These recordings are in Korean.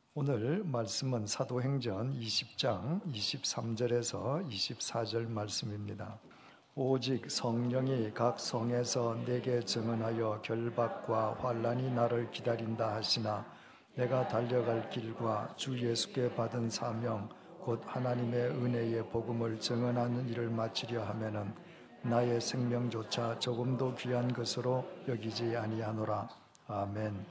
오늘 말씀은 사도행전 20장 23절에서 24절 말씀입니다. 오직 성령이 각 성에서 내게 증언하여 결박과 환난이 나를 기다린다 하시나 내가 달려갈 길과 주 예수께 받은 사명 곧 하나님의 은혜의 복음을 증언하는 일을 마치려 하면은 나의 생명조차 조금도 귀한 것으로 여기지 아니하노라. 아멘.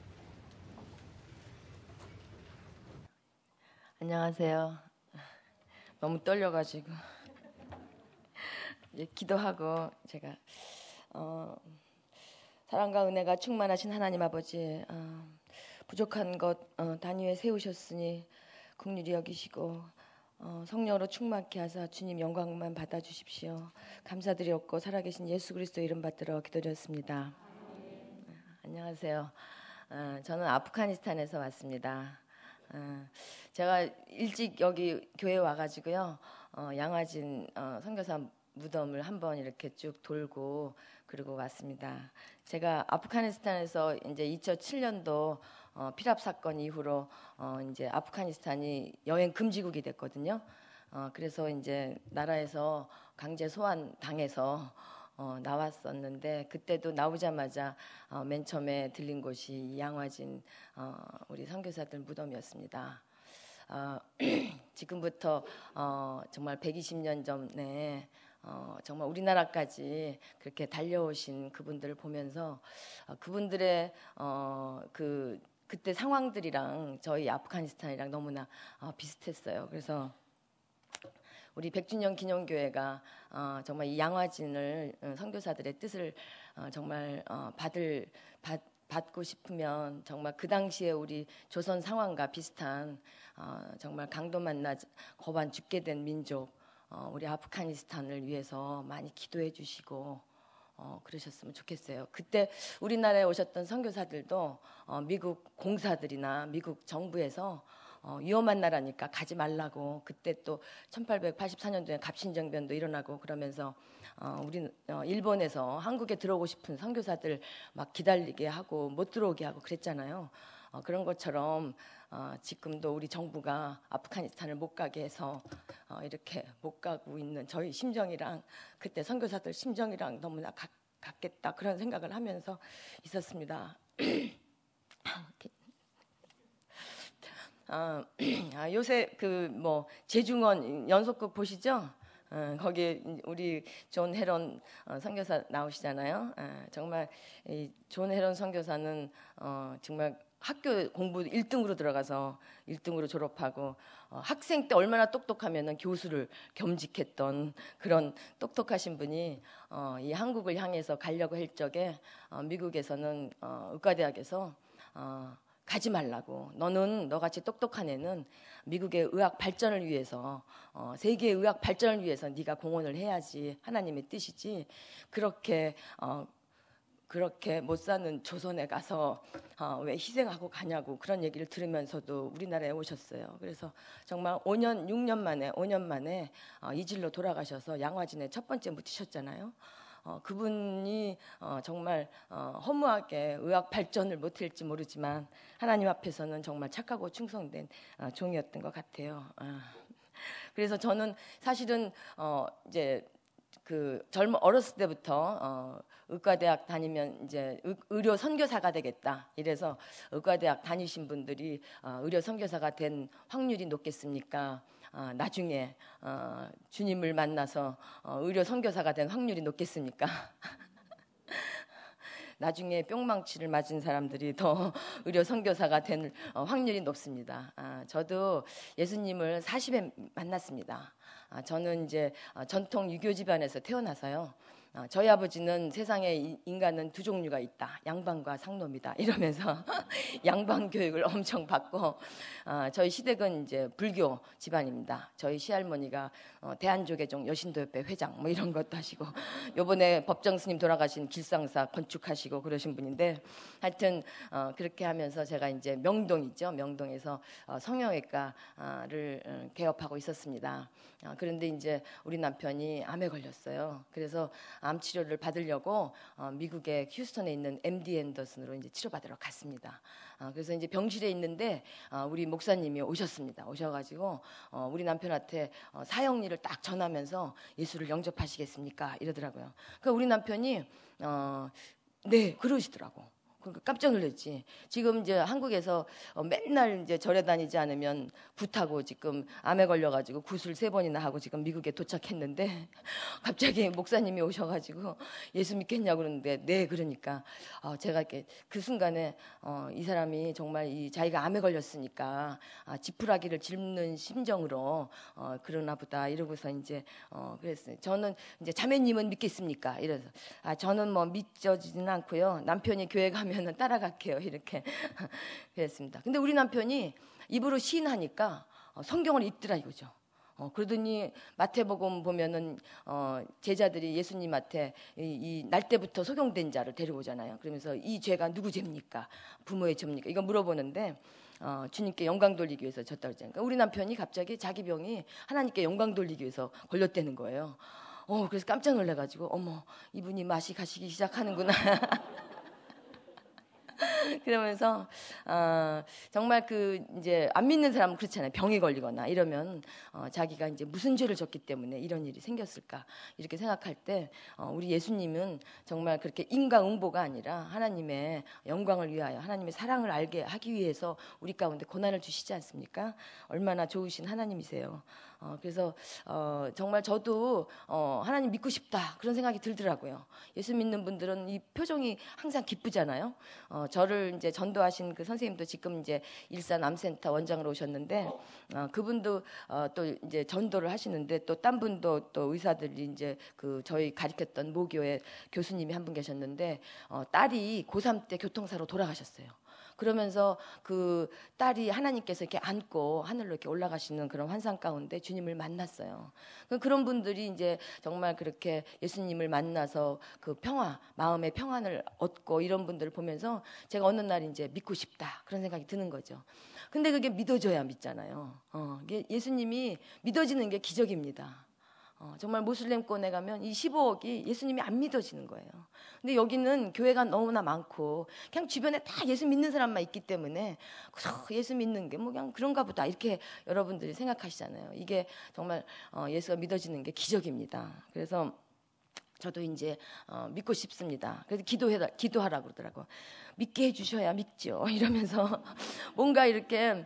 안녕하세요. 너무 떨려가지고 기도하고 제가 사랑과 은혜가 충만하신 하나님 아버지, 부족한 것 단위에 세우셨으니 긍휼히 여기시고 성령으로 충만케 하사 주님 영광만 받아주십시오. 감사드렸고 살아계신 예수 그리스도 이름 받들어 기도드렸습니다. 안녕하세요. 저는 아프가니스탄에서 왔습니다. 제가 일찍 여기 교회 와가지고요, 양화진 선교사 무덤을 한번 이렇게 쭉 돌고 그러고 왔습니다. 제가 아프가니스탄에서 이제 2007년도 피랍 사건 이후로 이제 아프가니스탄이 여행 금지국이 됐거든요. 그래서 이제 나라에서 강제 소환 당해서 나왔었는데, 그때도 나오자마자 맨 처음에 들린 곳이 양화진 우리 선교사들 무덤이었습니다. 지금부터 정말 120년 전에 정말 우리나라까지 그렇게 달려오신 그분들을 보면서 그분들의 그때 상황들이랑 저희 아프가니스탄이랑 너무나 비슷했어요. 그래서 우리 백주년 기념교회가 정말 이 양화진을 선교사들의 뜻을 정말 받고 싶으면 정말 그 당시에 우리 조선 상황과 비슷한 정말 강도 만나 거반 죽게 된 민족 우리 아프가니스탄을 위해서 많이 기도해 주시고 그러셨으면 좋겠어요. 그때 우리나라에 오셨던 선교사들도 미국 공사들이나 미국 정부에서 위험한 나라니까 가지 말라고, 그때 또 1884년도에 갑신정변도 일어나고 그러면서 우리 일본에서 한국에 들어오고 싶은 선교사들 막 기다리게 하고 못 들어오게 하고 그랬잖아요. 그런 것처럼 지금도 우리 정부가 아프가니스탄을 못 가게 해서 이렇게 못 가고 있는 저희 심정이랑 그때 선교사들 심정이랑 너무나 같겠다, 그런 생각을 하면서 있었습니다. 요새 재중원 연속극 보시죠? 거기에 우리 존 헤런 선교사 나오시잖아요. 정말 이 존 헤런 선교사는 정말 학교 공부 1등으로 들어가서 1등으로 졸업하고 학생 때 얼마나 똑똑하면은 교수를 겸직했던 그런 똑똑하신 분이 이 한국을 향해서 가려고 할 적에 미국에서는 의과대학에서 가지 말라고, 너같이 똑똑한 애는 미국의 의학 발전을 위해서 세계의 의학 발전을 위해서 네가 공헌을 해야지 하나님의 뜻이지, 그렇게 못 사는 조선에 가서 왜 희생하고 가냐고 그런 얘기를 들으면서도 우리나라에 오셨어요. 그래서 정말 6년 만에 이질로 돌아가셔서 양화진에 첫 번째 묻히셨잖아요. 그분이 정말 허무하게 의학 발전을 못할지 모르지만 하나님 앞에서는 정말 착하고 충성된 종이었던 것 같아요. 그래서 저는 사실은 이제 어렸을 때부터 의과대학 다니면 이제 의료 선교사가 되겠다, 이래서 의과대학 다니신 분들이 의료 선교사가 된 확률이 높겠습니까? 나중에 주님을 만나서 의료 선교사가 된 확률이 높겠습니까? 나중에 뿅망치를 맞은 사람들이 더 의료 선교사가 된 확률이 높습니다. 저도 예수님을 40에 만났습니다. 저는 이제 전통 유교 집안에서 태어나서요. 저희 아버지는 세상에 인간은 두 종류가 있다, 양반과 상놈이다 이러면서 양반 교육을 엄청 받고, 저희 시댁은 이제 불교 집안입니다. 저희 시할머니가 대한조계종 여신도협회 회장 뭐 이런 것도 하시고, 요번에 법정 스님 돌아가신 길상사 건축하시고 그러신 분인데, 하여튼 그렇게 하면서 제가 이제 명동이죠, 명동에서 성형외과를 개업하고 있었습니다. 그런데 이제 우리 남편이 암에 걸렸어요. 그래서 암 치료를 받으려고 미국의 휴스턴에 있는 MD 앤더슨으로 이제 치료받으러 갔습니다. 그래서 이제 병실에 있는데 우리 목사님이 오셔가지고 우리 남편한테 사형리를 딱 전하면서 예수를 영접하시겠습니까? 이러더라고요. 그러니까 우리 남편이 네 그러시더라고. 그러니까 깜짝 놀랐지. 지금 이제 한국에서 맨날 이제 절에 다니지 않으면 굿하고 지금 암에 걸려가지고 굿을 3번이나 하고 지금 미국에 도착했는데 갑자기 목사님이 오셔가지고 예수 믿겠냐고 그러는데 네 그러니까 제가 이렇게 그 순간에 이 사람이 정말 이 자기가 암에 걸렸으니까 지푸라기를 짚는 심정으로 그러나 보다 이러고서 이제 그랬어요. 저는 이제 자매님은 믿겠습니까? 이래서 저는 뭐 믿어지지는 않고요. 남편이 교회 가면은 따라갈게요. 이렇게 그랬습니다. 근데 우리 남편이 입으로 시인하니까 성경을 읽더라 이거죠. 그러더니 마태복음 보면은 제자들이 예수님한테 이 날 때부터 소경된 자를 데려오잖아요. 그러면서 이 죄가 누구 죄입니까? 부모의 죄입니까? 이거 물어보는데 주님께 영광 돌리기 위해서 졌다고 했잖아요. 그러니까 우리 남편이 갑자기 자기 병이 하나님께 영광 돌리기 위해서 걸렸다는 거예요. 그래서 깜짝 놀라가지고 어머 이분이 맛이 가시기 시작하는구나. 그러면서 정말 그 이제 안 믿는 사람은 그렇잖아요. 병에 걸리거나 이러면 자기가 이제 무슨 죄를 졌기 때문에 이런 일이 생겼을까 이렇게 생각할 때 우리 예수님은 정말 그렇게 인과응보가 아니라 하나님의 영광을 위하여 하나님의 사랑을 알게 하기 위해서 우리 가운데 고난을 주시지 않습니까? 얼마나 좋으신 하나님이세요. 그래서 정말 저도 하나님 믿고 싶다 그런 생각이 들더라고요. 예수 믿는 분들은 이 표정이 항상 기쁘잖아요. 저를 이제 전도하신 그 선생님도 지금 이제 일산 암센터 원장으로 오셨는데 그분도 또 이제 전도를 하시는데 또 딴 분도 또 의사들이 이제 그 저희 가르쳤던 모교의 교수님이 한 분 계셨는데 딸이 고3 때 교통사로 돌아가셨어요. 그러면서 그 딸이 하나님께서 이렇게 안고 하늘로 이렇게 올라가시는 그런 환상 가운데 주님을 만났어요. 그런 분들이 이제 정말 그렇게 예수님을 만나서 그 평화, 마음의 평안을 얻고 이런 분들을 보면서 제가 어느 날 이제 믿고 싶다 그런 생각이 드는 거죠. 근데 그게 믿어져야 믿잖아요. 예수님이 믿어지는 게 기적입니다. 정말 모슬렘권에 가면 이 15억이 예수님이 안 믿어지는 거예요. 근데 여기는 교회가 너무나 많고 그냥 주변에 다 예수 믿는 사람만 있기 때문에 예수 믿는 게 뭐 그냥 그런가 보다 이렇게 여러분들이 생각하시잖아요. 이게 정말 예수가 믿어지는 게 기적입니다. 그래서 저도 이제 믿고 싶습니다. 그래서 기도하라고 그러더라고. 믿게 해주셔야 믿죠. 이러면서 뭔가 이렇게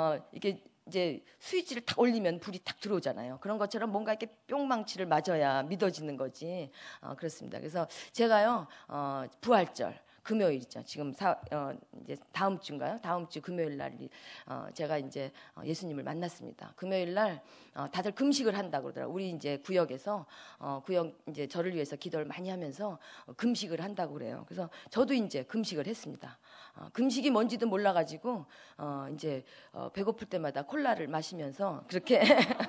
이제 스위치를 탁 올리면 불이 탁 들어오잖아요. 그런 것처럼 뭔가 이렇게 뿅망치를 맞아야 믿어지는 거지. 그렇습니다. 그래서 제가요 부활절 금요일 있죠. 지금 이제 다음 주인가요? 다음 주 금요일 날 제가 이제 예수님을 만났습니다. 금요일 날 다들 금식을 한다고 그러더라고요. 우리 이제 구역에서 구역 이제 저를 위해서 기도를 많이 하면서 금식을 한다고 그래요. 그래서 저도 이제 금식을 했습니다. 금식이 뭔지도 몰라가지고 이제 배고플 때마다 콜라를 마시면서 그렇게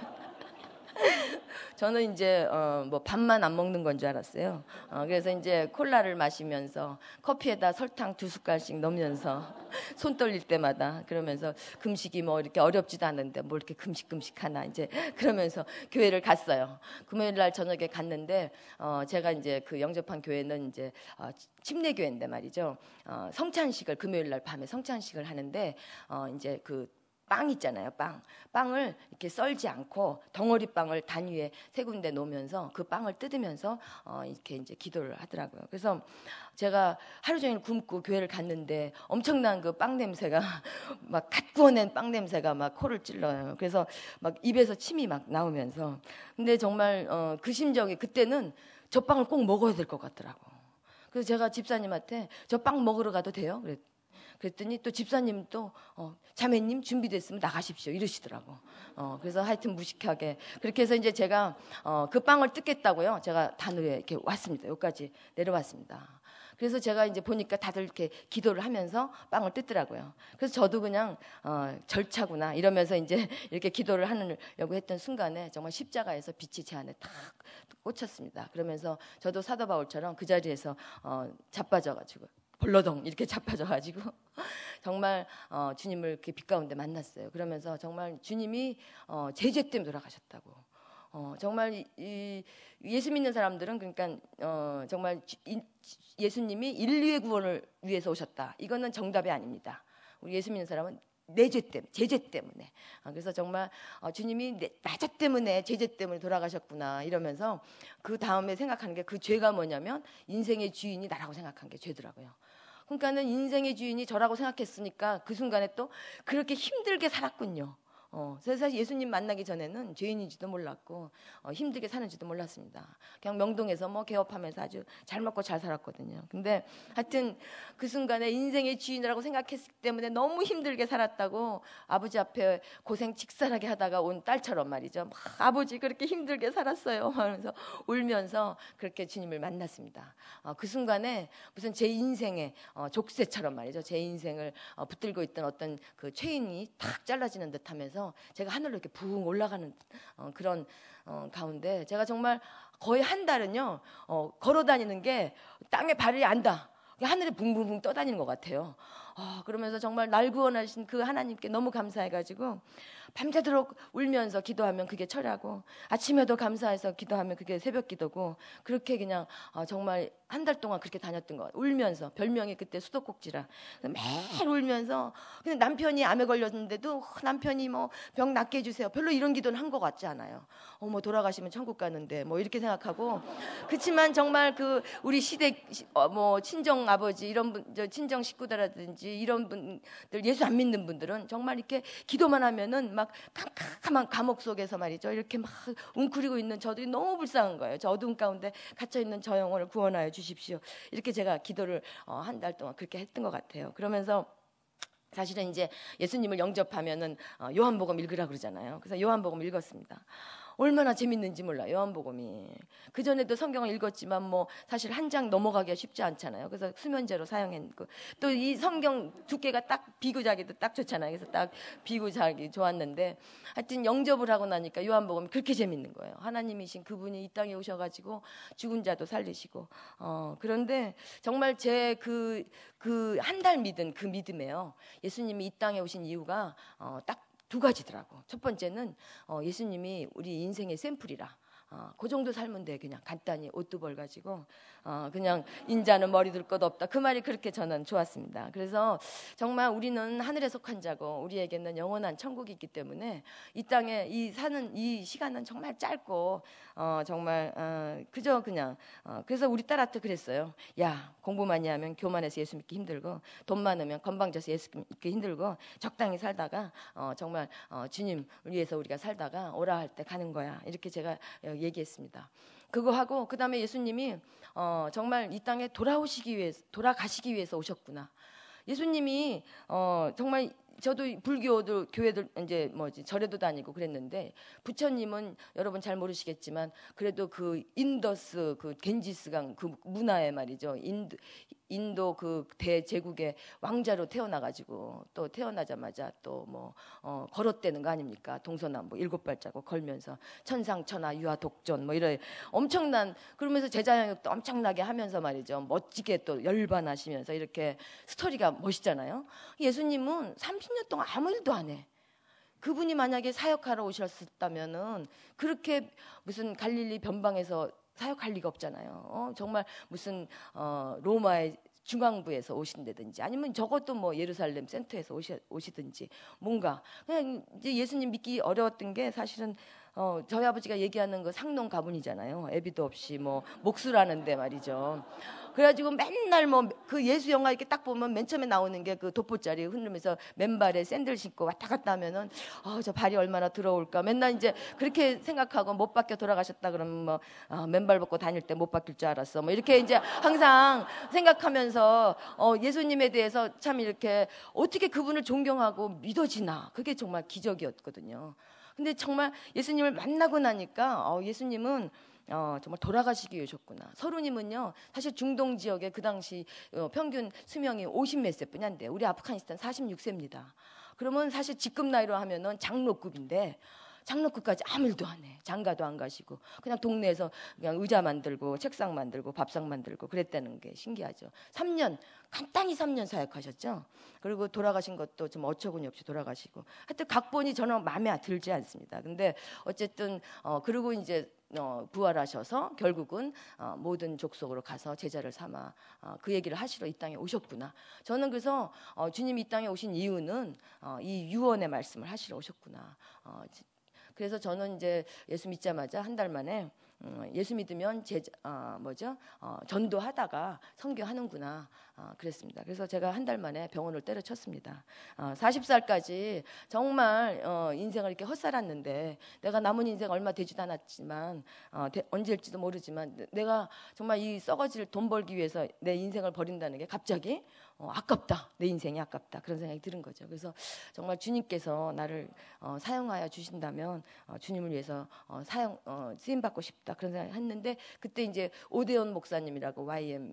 저는 이제 뭐 밥만 안 먹는 건 줄 알았어요. 그래서 이제 콜라를 마시면서 커피에다 설탕 2숟갈씩 넣으면서 손 떨릴 때마다 그러면서 금식이 뭐 이렇게 어렵지도 않은데 뭐 이렇게 금식 하나 이제 그러면서 교회를 갔어요. 금요일 날 저녁에 갔는데 제가 이제 그 영접한 교회는 이제 침례교회인데 말이죠. 성찬식을 금요일 날 밤에 성찬식을 하는데 이제 그 빵 있잖아요. 빵을 이렇게 썰지 않고 덩어리 빵을 단위에 3군데 놓으면서 그 빵을 뜯으면서 이렇게 이제 기도를 하더라고요. 그래서 제가 하루 종일 굶고 교회를 갔는데 엄청난 그 빵 냄새가 막 갓 구워낸 빵 냄새가 막 코를 찔러요. 그래서 막 입에서 침이 막 나오면서 근데 정말 그 심정이 그때는 저 빵을 꼭 먹어야 될 것 같더라고. 그래서 제가 집사님한테 저 빵 먹으러 가도 돼요? 그랬더니 또 집사님 또 자매님 준비됐으면 나가십시오 이러시더라고. 그래서 하여튼 무식하게 그렇게 해서 이제 제가 그 빵을 뜯겠다고요. 제가 단으로 이렇게 왔습니다. 여기까지 내려왔습니다. 그래서 제가 이제 보니까 다들 이렇게 기도를 하면서 빵을 뜯더라고요. 그래서 저도 그냥 절차구나 이러면서 이제 이렇게 기도를 하려고 했던 순간에 정말 십자가에서 빛이 제 안에 탁 꽂혔습니다. 그러면서 저도 사도 바울처럼 그 자리에서 자빠져가지고 벌러덩 이렇게 자빠져가지고 정말 주님을 이렇게 빛 가운데 만났어요. 그러면서 정말 주님이 제 죄 때문에 돌아가셨다고. 정말 이 예수 믿는 사람들은 그러니까 정말 예수님이 인류의 구원을 위해서 오셨다. 이거는 정답이 아닙니다. 우리 예수 믿는 사람은 내 죄 때문에, 제 죄 때문에. 그래서 정말 주님이 나 죄 때문에, 제 죄 때문에 돌아가셨구나 이러면서 그 다음에 생각하는 게 그 죄가 뭐냐면 인생의 주인이 나라고 생각한 게 죄더라고요. 그러니까는 인생의 주인이 저라고 생각했으니까 그 순간에 또 그렇게 힘들게 살았군요. 그래서 사실 예수님 만나기 전에는 죄인인지도 몰랐고 힘들게 사는지도 몰랐습니다. 그냥 명동에서 뭐 개업하면서 아주 잘 먹고 잘 살았거든요. 근데 하여튼 그 순간에 인생의 주인이라고 생각했기 때문에 너무 힘들게 살았다고 아버지 앞에 고생 직살하게 하다가 온 딸처럼 말이죠. 막 아버지 그렇게 힘들게 살았어요 하면서 울면서 그렇게 주님을 만났습니다. 그 순간에 무슨 제 인생의 족쇄처럼 말이죠. 제 인생을 붙들고 있던 어떤 그 체인이 탁 잘라지는 듯하면서 제가 하늘로 이렇게 붕 올라가는 그런 가운데 제가 정말 거의 한 달은요 걸어 다니는 게 땅에 발이 안 닿아. 하늘에 붕붕붕 떠다니는 것 같아요. 그러면서 정말 날 구원하신 그 하나님께 너무 감사해가지고 밤새도록 울면서 기도하면 그게 철야고 아침에도 감사해서 기도하면 그게 새벽 기도고 그렇게 그냥 정말 한 달 동안 그렇게 다녔던 것 같아요. 울면서 별명이 그때 수도꼭지라 매일 울면서 근데 남편이 암에 걸렸는데도 남편이 뭐 병 낫게 해주세요. 별로 이런 기도는 한 것 같지 않아요. 뭐 돌아가시면 천국 가는데 뭐 이렇게 생각하고 그렇지만 정말 그 우리 시댁 뭐 친정 아버지 이런 분 친정 식구들이라든지 이런 분들 예수 안 믿는 분들은 정말 이렇게 기도만 하면은 막 캄캄한 감옥 속에서 말이죠. 이렇게 막 웅크리고 있는 저들이 너무 불쌍한 거예요. 저 어두운 가운데 갇혀 있는 저 영혼을 구원하여 주십시오. 이렇게 제가 기도를 한 달 동안 그렇게 했던 것 같아요. 그러면서 사실은 이제 예수님을 영접하면은 요한복음 읽으라 그러잖아요. 그래서 요한복음 읽었습니다. 얼마나 재밌는지 몰라요. 요한복음이. 그전에도 성경을 읽었지만 뭐 사실 한 장 넘어가기가 쉽지 않잖아요. 그래서 수면제로 사용했고 또 이 성경 두께가 딱 비구자기도 딱 좋잖아요. 그래서 딱 비구자기 좋았는데 하여튼 영접을 하고 나니까 요한복음이 그렇게 재밌는 거예요. 하나님이신 그분이 이 땅에 오셔가지고 죽은 자도 살리시고 그런데 정말 제 그 한 달 믿은 그 믿음에요. 예수님이 이 땅에 오신 이유가 딱 두 가지더라고. 첫 번째는 예수님이 우리 인생의 샘플이라. 그 정도 살면 돼. 그냥 간단히 옷 두 벌 가지고 그냥 인자는 머리 둘 것 없다. 그 말이 그렇게 저는 좋았습니다. 그래서 정말 우리는 하늘에 속한 자고 우리에게는 영원한 천국이 있기 때문에 이 땅에 이 사는 이 시간은 정말 짧고 정말 그저 그냥 그래서 우리 딸한테 그랬어요. 야 공부 많이 하면 교만해서 예수 믿기 힘들고 돈 많으면 건방져서 예수 믿기 힘들고 적당히 살다가 정말 주님 위해서 우리가 살다가 오라 할 때 가는 거야. 이렇게 제가 얘기했습니다. 그거 하고 그 다음에 예수님이 정말 이 땅에 돌아가시기 위해서 오셨구나. 예수님이 정말 저도 불교도 교회들 이제 뭐지 절에도 다니고 그랬는데 부처님은 여러분 잘 모르시겠지만 그래도 그 인더스 그 겐지스강 그 문화에 말이죠. 인도 그 대제국의 왕자로 태어나가지고 또 태어나자마자 또 뭐 걸었대는 거 아닙니까? 동서남북 7발자국 걸면서 천상천하 유아 독존 뭐 이런 엄청난 그러면서 제자영역도 엄청나게 하면서 말이죠. 멋지게 또 열반하시면서 이렇게 스토리가 멋있잖아요. 예수님은 30년 동안 아무 일도 안 해. 그분이 만약에 사역하러 오셨다면은 그렇게 무슨 갈릴리 변방에서 사역할 리가 없잖아요. 정말 무슨 로마의 중앙부에서 오신다든지 아니면 적어도 뭐 예루살렘 센터에서 오시든지 뭔가 그냥 이제 예수님 믿기 어려웠던 게 사실은 저희 아버지가 얘기하는 그 상농 가문이잖아요. 애비도 없이 뭐 목수라는데 말이죠. 그래가지고 맨날 뭐 그 예수 영화 이렇게 딱 보면 맨 처음에 나오는 게 그 돋보자리 흔들면서 맨발에 샌들 신고 왔다 갔다 하면은 저 발이 얼마나 더러울까. 맨날 이제 그렇게 생각하고 못 박혀 돌아가셨다 그러면 뭐 맨발 벗고 다닐 때 못 박힐 줄 알았어. 뭐 이렇게 이제 항상 생각하면서 예수님에 대해서 참 이렇게 어떻게 그분을 존경하고 믿어지나. 그게 정말 기적이었거든요. 근데 정말 예수님을 만나고 나니까 예수님은 정말 돌아가시기 위해 오셨구나. 서루님은요 사실 중동 지역에 그 당시 평균 수명이 50몇 세뿐이 안 돼요. 우리 아프가니스탄 46세입니다. 그러면 사실 직급 나이로 하면은 장로급인데 장로급까지 아무 일도 안 해. 장가도 안 가시고 그냥 동네에서 그냥 의자 만들고 책상 만들고 밥상 만들고 그랬다는 게 신기하죠. 3년 간단히 3년 사역하셨죠. 그리고 돌아가신 것도 좀 어처구니 없이 돌아가시고 하여튼 각본이 저는 마음에 들지 않습니다. 근데 어쨌든 그리고 이제 부활하셔서 결국은 모든 족속으로 가서 제자를 삼아 그 얘기를 하시러 이 땅에 오셨구나. 저는 그래서 주님이 이 땅에 오신 이유는 이 유언의 말씀을 하시러 오셨구나. 그래서 저는 이제 예수 믿자마자 한 달 만에 예수 믿으면 전도하다가 선교하는구나 그랬습니다. 그래서 제가 한 달 만에 병원을 때려쳤습니다. 40살까지 정말 인생을 이렇게 헛살았는데 내가 남은 인생 얼마 되지도 않았지만 언제일지도 모르지만 내가 정말 이 썩어질 돈 벌기 위해서 내 인생을 버린다는 게 갑자기 아깝다. 내 인생이 아깝다. 그런 생각이 드는 거죠. 그래서 정말 주님께서 나를 사용하여 주신다면 주님을 위해서 쓰임 받고 싶다. 그런 생각을 했는데 그때 이제 오대원 목사님이라고 YM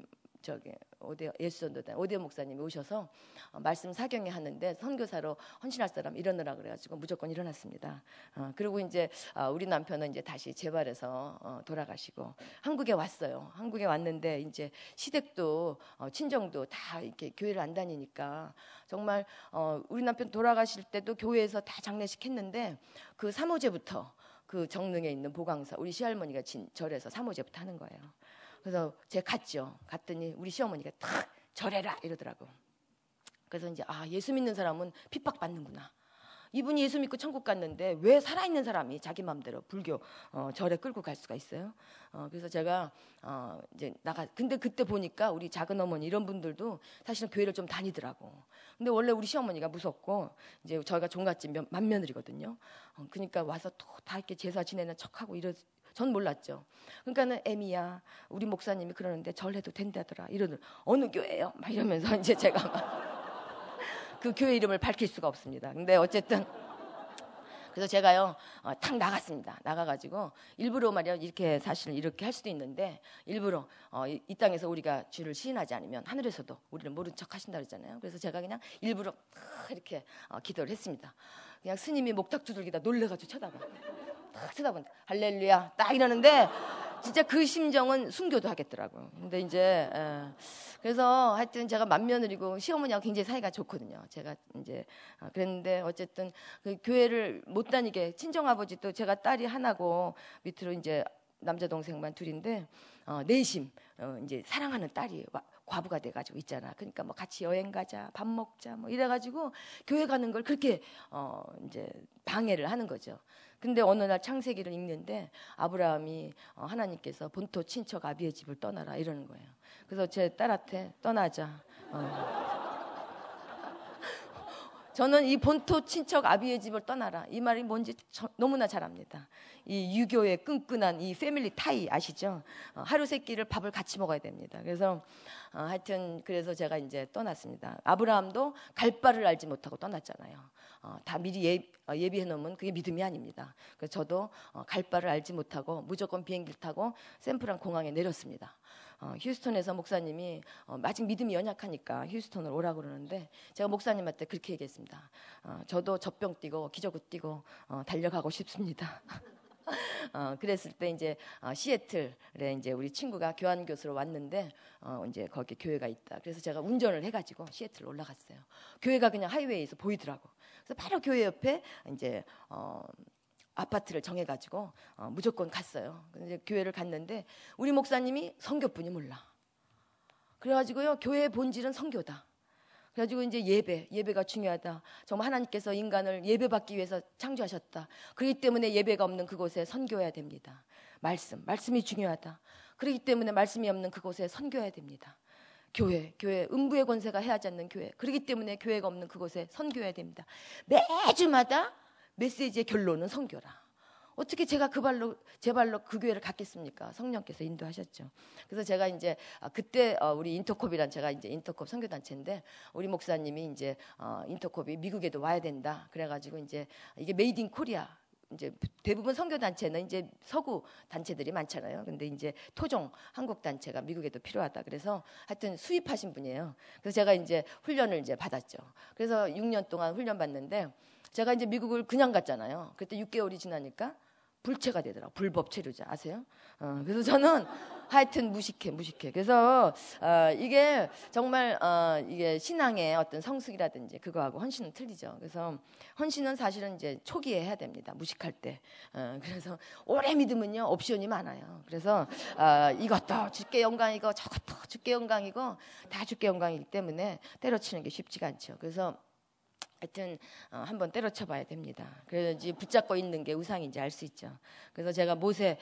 예수전도단 오대원 목사님이 오셔서 말씀 사경회 하는데 선교사로 헌신할 사람 일어나라 그래가지고 무조건 일어났습니다. 그리고 이제 우리 남편은 이제 다시 재발해서 돌아가시고 한국에 왔어요. 한국에 왔는데 이제 시댁도 친정도 다 이렇게 교회를 안 다니니까 정말 우리 남편 돌아가실 때도 교회에서 다 장례식 했는데 그 3호제부터 그 정릉에 있는 보강사 우리 시할머니가 절에서 3호제부터 하는 거예요. 그래서 제가 갔죠. 갔더니 우리 시어머니가 탁 절해라 이러더라고. 그래서 이제 예수 믿는 사람은 핍박받는구나. 이분이 예수 믿고 천국 갔는데 왜 살아있는 사람이 자기 마음대로 불교 절에 끌고 갈 수가 있어요? 그래서 제가 이제 근데 그때 보니까 우리 작은 어머니 이런 분들도 사실은 교회를 좀 다니더라고. 근데 원래 우리 시어머니가 무섭고 이제 저희가 종갓집 맏며느리거든요. 그러니까 와서 또 다 이렇게 제사 지내는 척하고 전 몰랐죠. 그러니까는 애미야 우리 목사님이 그러는데 절해도 된다더라 이러는 어느 교회예요? 막 이러면서 이제 제가 막 그 교회 이름을 밝힐 수가 없습니다. 근데 어쨌든 그래서 제가요 탁 나갔습니다. 나가가지고 일부러 말이야 이렇게 사실 이렇게 할 수도 있는데 일부러 이 땅에서 우리가 주를 시인하지 않으면 하늘에서도 우리를 모른 척 하신다 그랬잖아요. 그래서 제가 그냥 일부러 이렇게 기도를 했습니다. 그냥 스님이 목탁 두들기다 놀래가지고 쳐다본다. 할렐루야 딱 이러는데 진짜 그 심정은 순교도 하겠더라고요. 근데 이제 그래서 하여튼 제가 맏며느리고 시어머니하고 굉장히 사이가 좋거든요. 제가 이제 그랬는데 어쨌든 그 교회를 못 다니게 친정아버지도 제가 딸이 하나고 밑으로 이제 남자 동생만 둘인데 내심 이제 사랑하는 딸이 과부가 돼가지고 있잖아. 그러니까 뭐 같이 여행 가자, 밥 먹자, 뭐 이래가지고 교회 가는 걸 그렇게 이제 방해를 하는 거죠. 근데 어느 날 창세기를 읽는데 아브라함이 하나님께서 본토 친척 아비의 집을 떠나라 이러는 거예요. 그래서 제 딸한테 떠나자. 저는 이 본토 친척 아비의 집을 떠나라 이 말이 뭔지 너무나 잘 압니다. 이 유교의 끈끈한 이 패밀리 타이 아시죠? 하루 세 끼를 밥을 같이 먹어야 됩니다. 그래서 하여튼 그래서 제가 이제 떠났습니다. 아브라함도 갈 바를 알지 못하고 떠났잖아요. 다 미리 예비해 놓으면 그게 믿음이 아닙니다. 그래서 저도 갈 바를 알지 못하고 무조건 비행기를 타고 샌프란 공항에 내렸습니다. 휴스턴에서 목사님이 아직 믿음이 연약하니까 휴스턴을 오라고 그러는데 제가 목사님한테 그렇게 얘기했습니다. 저도 젖병 뛰고 기저귀 뛰고 달려가고 싶습니다. 그랬을 때 이제 시애틀에 이제 우리 친구가 교환 교수로 왔는데 이제 거기 교회가 있다. 그래서 제가 운전을 해가지고 시애틀 올라갔어요. 교회가 그냥 하이웨이에서 보이더라고. 그래서 바로 교회 옆에 이제 아파트를 정해가지고 무조건 갔어요. 근데 교회를 갔는데 우리 목사님이 선교뿐이 몰라. 그래가지고요 교회의 본질은 선교다. 그래가지고 이제 예배가 중요하다. 정말 하나님께서 인간을 예배받기 위해서 창조하셨다. 그렇기 때문에 예배가 없는 그곳에 선교해야 됩니다. 말씀이 중요하다. 그렇기 때문에 말씀이 없는 그곳에 선교해야 됩니다. 교회 음부의 권세가 해하지 않는 교회. 그렇기 때문에 교회가 없는 그곳에 선교해야 됩니다. 매주마다 메시지의 결론은 선교라. 어떻게 제가 제 발로 그 교회를 갔겠습니까? 성령께서 인도하셨죠. 그래서 제가 이제 그때 우리 인터콥이란 제가 이제 인터콥 선교단체인데 우리 목사님이 이제 인터콥이 미국에도 와야 된다. 그래가지고 이제 이게 메이드 인 코리아. 이제 대부분 선교단체는 이제 서구 단체들이 많잖아요. 근데 이제 토종 한국 단체가 미국에도 필요하다. 그래서 하여튼 수입하신 분이에요. 그래서 제가 이제 훈련을 이제 받았죠. 그래서 6년 동안 훈련 받는데 제가 이제 미국을 그냥 갔잖아요. 그때 6개월이 지나니까 불체가 되더라고. 불법 체류자 아세요? 그래서 저는 하여튼 무식해. 그래서 이게 정말 이게 신앙의 어떤 성숙이라든지 그거하고 헌신은 틀리죠. 그래서 헌신은 사실은 이제 초기에 해야 됩니다. 무식할 때. 그래서 오래 믿으면요 옵션이 많아요. 그래서 이것도 주께 영광이고 저것도 주께 영광이고 다 주께 영광이기 때문에 때려치는 게 쉽지가 않죠. 그래서 하여튼 한번 때려쳐봐야 됩니다. 그래야지 붙잡고 있는 게 우상인지 알 수 있죠. 그래서 제가 모세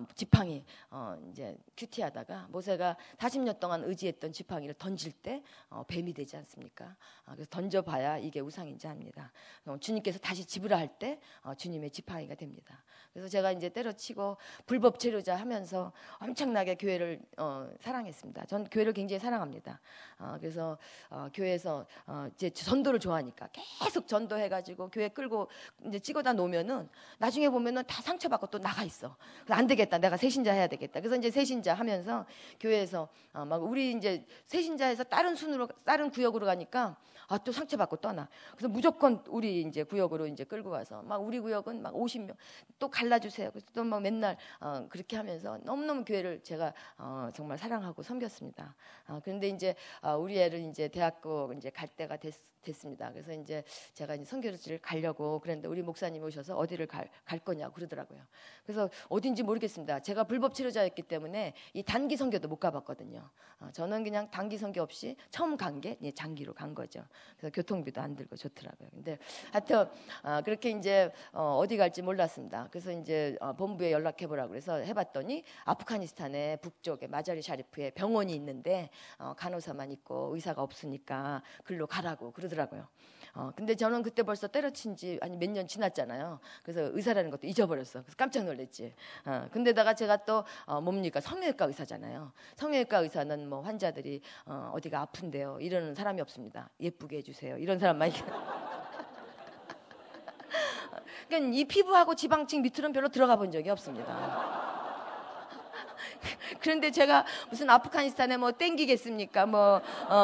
지팡이 이제 큐티하다가 모세가 40년 동안 의지했던 지팡이를 던질 때 뱀이 되지 않습니까? 그래서 던져봐야 이게 우상인지 압니다. 주님께서 다시 집으라 할 때 주님의 지팡이가 됩니다. 그래서 제가 이제 때려치고 불법 체류자 하면서 엄청나게 교회를 사랑했습니다. 전 교회를 굉장히 사랑합니다. 그래서 교회에서 이제 전도를 좋아하니까 계속 전도해가지고 교회 끌고 이제 찍어다 놓으면은 나중에 보면은 다 상처받고 또 나가 있어. 안 되겠다. 내가 새신자 해야 되겠다. 그래서 이제 새신자 하면서 교회에서 막 우리 이제 새신자에서 다른 구역으로 가니까 또 상처받고 떠나. 그래서 무조건 우리 이제 구역으로 이제 끌고 가서 막 우리 구역은 막 50명 또 갈라주세요. 그래서 또 막 맨날 그렇게 하면서 너무너무 교회를 제가 정말 사랑하고 섬겼습니다. 그런데 이제 우리 애를 이제 대학교 이제 갈 때가 됐습니다. 그래서 이제 제가 이제 선교지를 가려고 그랬는데 우리 목사님 오셔서 어디를 갈 거냐고 그러더라고요. 그래서 어딘지 모르겠습니다. 제가 불법 치료자였기 때문에 이 단기 선교도 못 가봤거든요. 저는 그냥 단기 선교 없이 처음 간 게 장기로 간 거죠. 그래서 교통비도 안 들고 좋더라고요. 근데 하여튼 그렇게 이제 어디 갈지 몰랐습니다. 그래서 이제 본부에 연락해 보라고 그래서 해봤더니 아프가니스탄의 북쪽에 마자리 샤리프에 병원이 있는데 간호사만 있고 의사가 없으니까 글로 가라고 그러더라고요. 근데 저는 그때 벌써 때려친 지 몇 년 지났잖아요. 그래서 의사라는 것도 잊어버렸어. 그래서 깜짝 놀랐지. 근데다가 제가 또 뭡니까 성형외과 의사잖아요. 성형외과 의사는 뭐 환자들이 어디가 아픈데요 이러는 사람이 없습니다. 예쁘게 해주세요 이런 사람만 그러니까 이 피부하고 지방층 밑으로는 별로 들어가 본 적이 없습니다. 그런데 제가 무슨 아프가니스탄에 뭐 땡기겠습니까? 뭐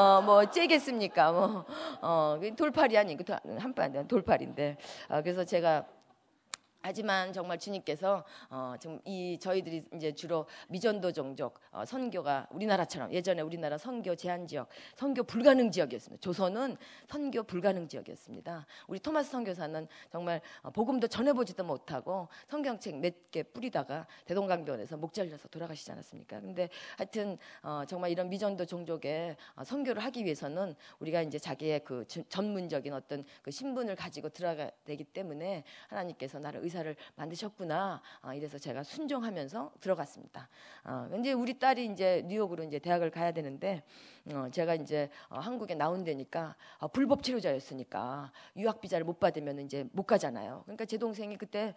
째겠습니까? 돌팔이 아니고 한판 돌팔인데. 그래서 제가 하지만 정말 주님께서 지금 저희들이 이제 주로 미전도 종족 선교가 우리나라처럼 예전에 우리나라 선교 제한 지역, 선교 불가능 지역이었습니다. 조선은 선교 불가능 지역이었습니다. 우리 토마스 선교사는 정말 복음도 전해보지도 못하고 성경책 몇 개 뿌리다가 대동강변에서 목 잘려서 돌아가시지 않았습니까? 근데 하여튼 정말 이런 미전도 종족에 선교를 하기 위해서는 우리가 이제 자기의 그 전문적인 어떤 그 신분을 가지고 들어가야 되기 때문에 하나님께서 나를 의사를 만드셨구나. 이래서 제가 순종하면서 들어갔습니다. 근데 우리 딸이 이제 뉴욕으로 이제 대학을 가야 되는데 제가 이제 한국에 나온다니까 불법 치료자였으니까 유학 비자를 못 받으면 이제 못 가잖아요. 그러니까 제 동생이 그때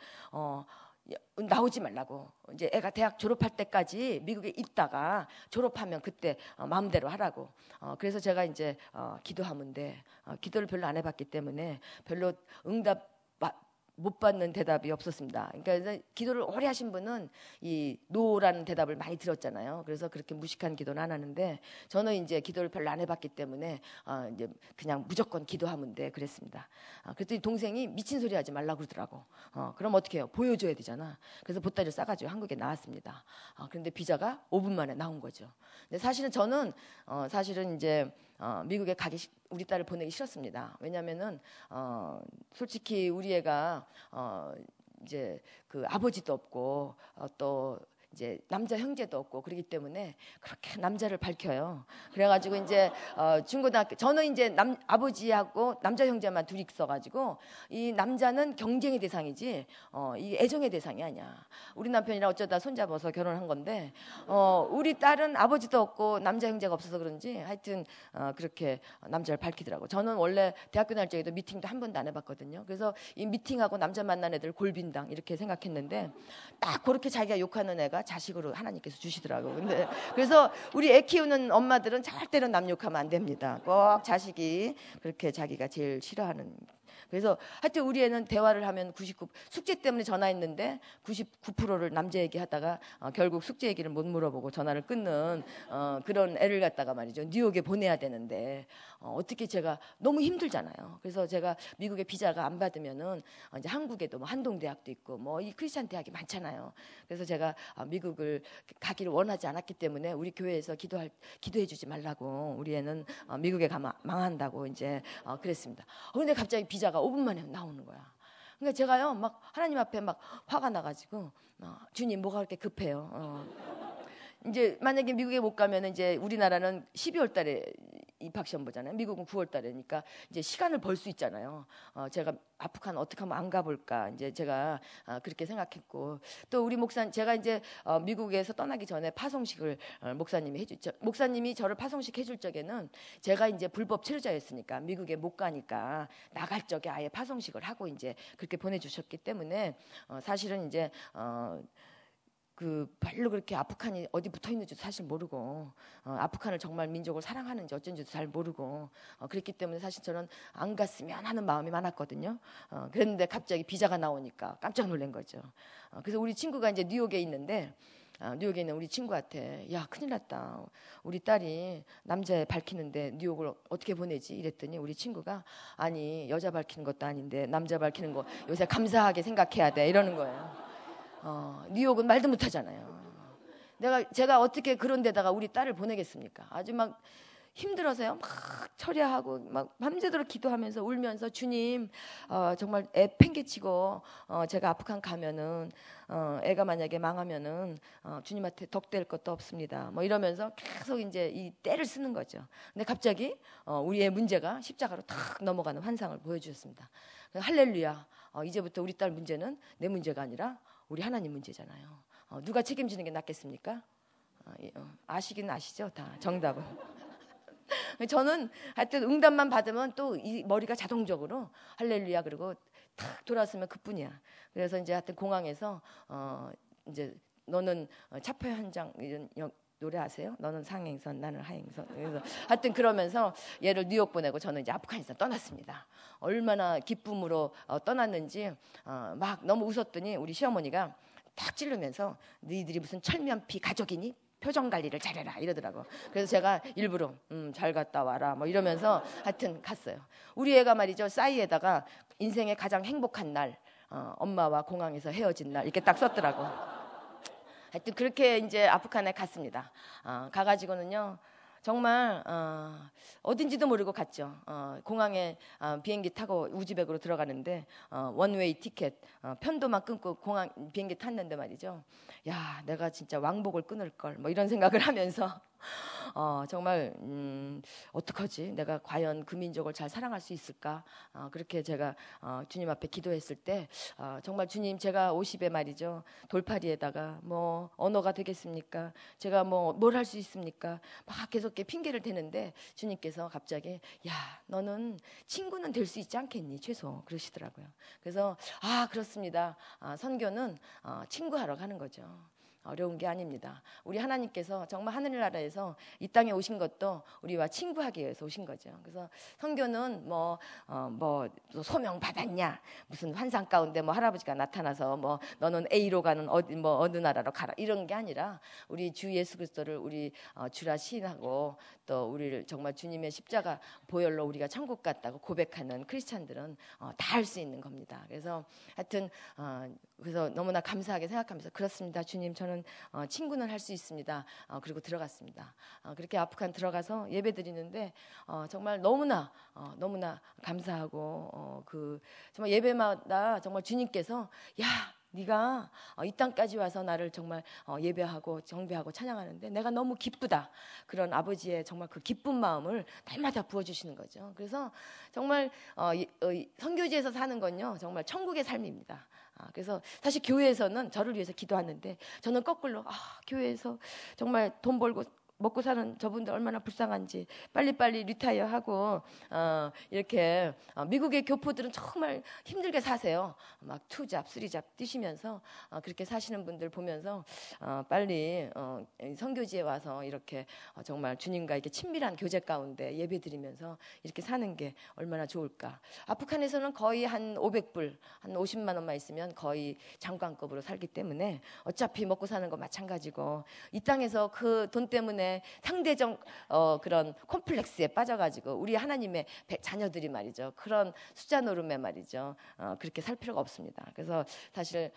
나오지 말라고 이제 애가 대학 졸업할 때까지 미국에 있다가 졸업하면 그때 마음대로 하라고. 그래서 제가 이제 기도하면 돼. 기도를 별로 안 해봤기 때문에 별로 응답 못 받는 대답이 없었습니다. 그러니까 기도를 오래 하신 분은 이 노라는 대답을 많이 들었잖아요. 그래서 그렇게 무식한 기도는 안 하는데 저는 이제 기도를 별로 안 해봤기 때문에 이제 그냥 무조건 기도하면 돼 그랬습니다. 그랬더니 동생이 미친 소리 하지 말라고 그러더라고. 그럼 어떻게 해요? 보여줘야 되잖아. 그래서 보따리를 싸가지고 한국에 나왔습니다. 그런데 비자가 5분 만에 나온 거죠. 근데 사실은 저는 사실은 이제 미국에 우리 딸을 보내기 싫었습니다. 왜냐하면은 솔직히 우리 애가 이제 그 아버지도 없고 또 이제 남자 형제도 없고 그러기 때문에 그렇게 남자를 밝혀요. 그래가지고 이제 중고등학교 저는 이제 아버지하고 남자 형제만 둘이 있어가지고 이 남자는 경쟁의 대상이지 이 애정의 대상이 아니야. 우리 남편이랑 어쩌다 손잡아서 결혼한 건데 우리 딸은 아버지도 없고 남자 형제가 없어서 그런지 하여튼 그렇게 남자를 밝히더라고. 저는 원래 대학교 다닐 적에도 미팅도 한 번도 안 해봤거든요. 그래서 이 미팅하고 남자 만난 애들 골빈당 이렇게 생각했는데 딱 그렇게 자기가 욕하는 애가 자식으로 하나님께서 주시더라고요. 근데 그래서 우리 애 키우는 엄마들은 절대로 남 욕하면 안 됩니다. 꼭 자식이 그렇게 자기가 제일 싫어하는 그래서 하여튼 우리 애는 대화를 하면 99 숙제 때문에 전화했는데 99%를 남자 얘기하다가 결국 숙제 얘기를 못 물어보고 전화를 끊는 그런 애를 갖다가 말이죠. 뉴욕에 보내야 되는데 어떻게 제가 너무 힘들잖아요. 그래서 제가 미국에 비자가 안 받으면은 이제 한국에도 뭐 한동대학도 있고 뭐 이 크리스찬 대학이 많잖아요. 그래서 제가 미국을 가기를 원하지 않았기 때문에 우리 교회에서 기도해주지 말라고 우리 애는 미국에 가면 망한다고 이제 그랬습니다. 그런데 갑자기 비자가 5분 만에 나오는 거야. 그러니까 제가요 막 하나님 앞에 막 화가 나가지고 주님 뭐가 그렇게 급해요. 이제 만약에 미국에 못 가면 이제 우리나라는 12월 달에 입학 시험 보잖아요. 미국은 9월 달이니까 이제 시간을 벌 수 있잖아요. 제가 아프간 어떻게 하면 안 가볼까 이제 제가 그렇게 생각했고 또 우리 제가 이제 미국에서 떠나기 전에 파송식을 목사님이 해주죠. 목사님이 저를 파송식 해줄 적에는 제가 이제 불법 체류자였으니까 미국에 못 가니까 나갈 적에 아예 파송식을 하고 이제 그렇게 보내주셨기 때문에 사실은 이제 별로 그렇게 아프간이 어디 붙어 있는지도 사실 모르고 아프간을 정말 민족을 사랑하는지 어쩐지도 잘 모르고 그랬기 때문에 사실 저는 안 갔으면 하는 마음이 많았거든요. 그랬는데 갑자기 비자가 나오니까 깜짝 놀란 거죠. 그래서 우리 친구가 이제 뉴욕에 있는데 뉴욕에 있는 우리 친구한테 야 큰일 났다. 우리 딸이 남자 밝히는데 뉴욕을 어떻게 보내지? 이랬더니 우리 친구가 아니 여자 밝히는 것도 아닌데 남자 밝히는 거 요새 감사하게 생각해야 돼 이러는 거예요. 뉴욕은 말도 못하잖아요. 제가 어떻게 그런 데다가 우리 딸을 보내겠습니까? 아주 막 힘들어서요. 막 철야하고 막 밤새도록 기도하면서 울면서 주님 정말 애 팽개치고 제가 아프간 가면은 애가 만약에 망하면은 주님한테 덕될 것도 없습니다. 뭐 이러면서 계속 이제 이 때를 쓰는 거죠. 근데 갑자기 우리의 문제가 십자가로 탁 넘어가는 환상을 보여주셨습니다. 할렐루야. 이제부터 우리 딸 문제는 내 문제가 아니라 우리 하나님 문제잖아요. 누가 책임지는 게 낫겠습니까? 아시긴 아시죠? 다 정답은. 저는 하여튼 응답만 받으면 또 이 머리가 자동적으로 할렐루야 그리고 탁 돌아서면 그뿐이야. 그래서 이제 하여튼 공항에서 이제 너는 차표 현장 이런 노래 아세요? 너는 상행선 나는 하행선. 그래서 하여튼 그러면서 얘를 뉴욕 보내고 저는 이제 아프가니스탄 떠났습니다. 얼마나 기쁨으로 떠났는지 막 너무 웃었더니 우리 시어머니가 탁 찌르면서 너희들이 무슨 철면피 가족이니? 표정 관리를 잘해라 이러더라고. 그래서 제가 일부러 잘 갔다 와라 뭐 이러면서 하여튼 갔어요. 우리 애가 말이죠. 싸이에다가 인생의 가장 행복한 날 엄마와 공항에서 헤어진 날 이렇게 딱 썼더라고. 하여튼 그렇게 이제 아프간에 갔습니다. 가가지고는요 정말 어딘지도 모르고 갔죠. 공항에 비행기 타고 우즈벡으로 들어가는데 원웨이 티켓 편도만 끊고 공항 비행기 탔는데 말이죠. 야 내가 진짜 왕복을 끊을 걸 뭐 이런 생각을 하면서 정말 어떡하지? 내가 과연 그 민족을 잘 사랑할 수 있을까? 그렇게 제가 주님 앞에 기도했을 때 정말 주님 제가 50에 말이죠. 돌파리에다가 뭐 언어가 되겠습니까? 제가 뭐 뭘 할 수 있습니까? 막 계속 핑계를 대는데 주님께서 갑자기 야 너는 친구는 될 수 있지 않겠니? 최소 그러시더라고요. 그래서 그렇습니다. 선교는 친구하러 가는 거죠. 어려운 게 아닙니다. 우리 하나님께서 정말 하늘나라에서 이 땅에 오신 것도 우리와 친구하기 위해서 오신 거죠. 그래서 선교는 뭐 소명 받았냐, 무슨 환상 가운데 뭐 할아버지가 나타나서 뭐 너는 A로 가는 어느 나라로 가라 이런 게 아니라 우리 주 예수 그리스도를 우리 주라 시인하고 또 우리를 정말 주님의 십자가 보혈로 우리가 천국 갔다고 고백하는 크리스찬들은 다 할 수 있는 겁니다. 그래서 하여튼 그래서 너무나 감사하게 생각하면서 그렇습니다. 주님 저는 친구는 할 수 있습니다. 그리고 들어갔습니다. 그렇게 아프간 들어가서 예배 드리는데 정말 너무나 감사하고 정말 예배마다 정말 주님께서 야 네가 이 땅까지 와서 나를 정말 예배하고 정배하고 찬양하는데 내가 너무 기쁘다. 그런 아버지의 정말 그 기쁜 마음을 날마다 부어주시는 거죠. 그래서 정말 선교지에서 사는 건요 정말 천국의 삶입니다. 그래서 사실 교회에서는 저를 위해서 기도하는데 저는 거꾸로 교회에서 정말 돈 벌고 먹고 사는 저분들 얼마나 불쌍한지 빨리빨리 리타이어하고 이렇게 미국의 교포들은 정말 힘들게 사세요. 막 투잡, 쓰리잡 뛰시면서 그렇게 사시는 분들 보면서 빨리 선교지에 와서 이렇게 정말 주님과 이렇게 친밀한 교제 가운데 예배드리면서 이렇게 사는 게 얼마나 좋을까. 아프간에서는 거의 한 500불, 한 50만 원만 있으면 거의 장관급으로 살기 때문에 어차피 먹고 사는 거 마찬가지고 이 땅에서 그 돈 때문에 상대적 그런 콤플렉스에 빠져가지고 우리 하나님의 자녀들이 말이죠. 그런 숫자 노름에 말이죠. 그렇게 살 필요가 없습니다. 그래서 사실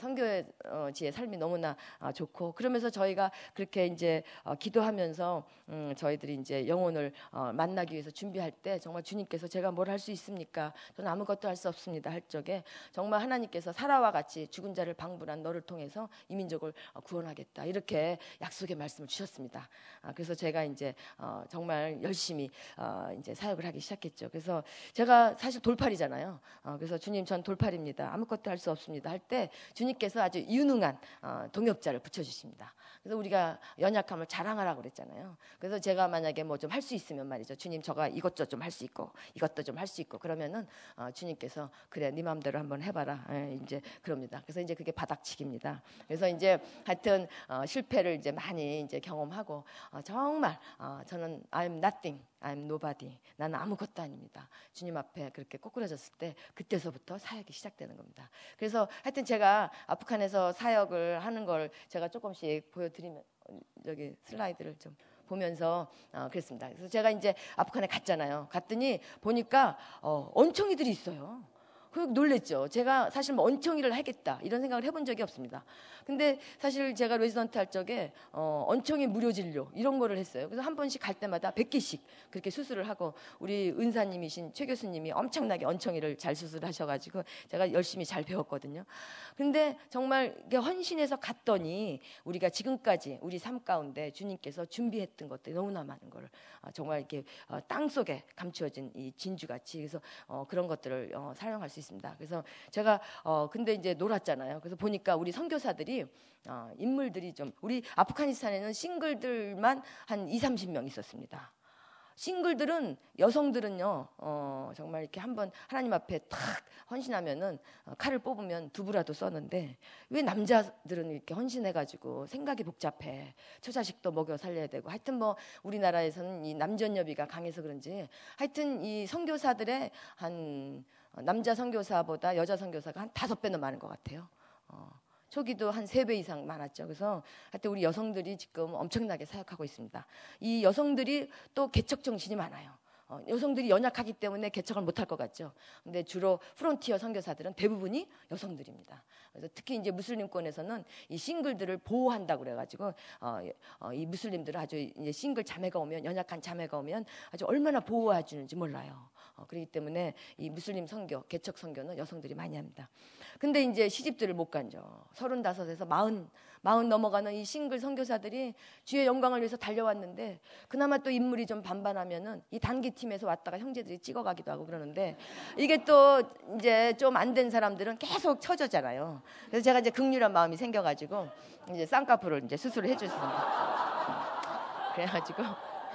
선교지의 삶이 너무나 좋고 그러면서 저희가 그렇게 이제 기도하면서 저희들이 이제 영혼을 만나기 위해서 준비할 때 정말 주님께서 제가 뭘 할 수 있습니까? 저는 아무것도 할 수 없습니다. 할 적에 정말 하나님께서 사라와 같이 죽은 자를 방불한 너를 통해서 이 민족을 구원하겠다 이렇게 약속의 말씀을 주셨습니다. 그래서 제가 이제 정말 열심히 이제 사역을 하기 시작했죠. 그래서 제가 사실 돌팔이잖아요. 그래서 주님 전 돌팔입니다. 아무것도 할 수 없습니다. 할 때 주님께서 아주 유능한 동역자를 붙여주십니다. 그래서 우리가 연약함을 자랑하라고 그랬잖아요. 그래서 제가 만약에 뭐 좀 할 수 있으면 말이죠. 주님 저가 이것도 좀 할 수 있고 이것도 좀 할 수 있고 그러면은 주님께서 그래 네 마음대로 한번 해봐라. 이제 그럽니다. 그래서 이제 그게 바닥치기입니다. 그래서 이제 하여튼 실패를 이제 많이 이제 경험하고 정말 저는 I'm nothing, I'm nobody. 나는 아무것도 아닙니다. 주님 앞에 그렇게 꼬꾸라졌을 때 그때서부터 사역이 시작되는 겁니다. 그래서 하여튼 제가 아프간에서 사역을 하는 걸 제가 조금씩 보여드리면 여기 슬라이드를 좀 보면서 그랬습니다. 그래서 제가 이제 아프간에 갔잖아요. 갔더니 보니까 언청이들이 있어요. 그 놀랬죠. 제가 사실 뭐 언청이를 하겠다 이런 생각을 해본 적이 없습니다. 근데 사실 제가 레지던트 할 적에 언청이 무료 진료 이런 거를 했어요. 그래서 한 번씩 갈 때마다 100개씩 그렇게 수술을 하고 우리 은사님이신 최 교수님이 엄청나게 언청이를 잘 수술하셔가지고 제가 열심히 잘 배웠거든요. 근데 정말 헌신해서 갔더니 우리가 지금까지 우리 삶 가운데 주님께서 준비했던 것들이 너무나 많은 거를 정말 이렇게 땅 속에 감추어진 이 진주같이 그래서 그런 것들을 사용할 수 있습니다. 그래서 제가 근데 이제 놀았잖아요. 그래서 보니까 우리 선교사들이 인물들이 좀 우리 아프가니스탄에는 싱글들만 한 20-30명 있었습니다. 싱글들은 여성들은요 정말 이렇게 한번 하나님 앞에 탁 헌신하면은 칼을 뽑으면 두부라도 썼는데 왜 남자들은 이렇게 헌신해가지고 생각이 복잡해 처자식도 먹여 살려야 되고 하여튼 뭐 우리나라에서는 이 남전여비가 강해서 그런지 하여튼 이 선교사들의 한 남자 선교사보다 여자 선교사가 한 5배는 많은 것 같아요. 초기도 한 3배 이상 많았죠. 그래서 하여튼 우리 여성들이 지금 엄청나게 사역하고 있습니다. 이 여성들이 또 개척 정신이 많아요. 여성들이 연약하기 때문에 개척을 못할 것 같죠. 근데 주로 프론티어 선교사들은 대부분이 여성들입니다. 그래서 특히 이제 무슬림권에서는 이 싱글들을 보호한다고 그래가지고 이 무슬림들은 아주 이제 싱글 자매가 오면 연약한 자매가 오면 아주 얼마나 보호해 주는지 몰라요. 그렇기 때문에 이 무슬림 선교, 개척 선교는 여성들이 많이 합니다. 근데 이제 시집들을 못 간죠. 35에서 40 넘어가는 이 싱글 선교사들이 주의 영광을 위해서 달려왔는데 그나마 또 인물이 좀 반반하면은 이 단기 팀에서 왔다가 형제들이 찍어가기도 하고 그러는데 이게 또 이제 좀 안 된 사람들은 계속 처져잖아요. 그래서 제가 이제 극률한 마음이 생겨가지고 이제 쌍꺼풀을 이제 수술을 해줬습니다. 그래가지고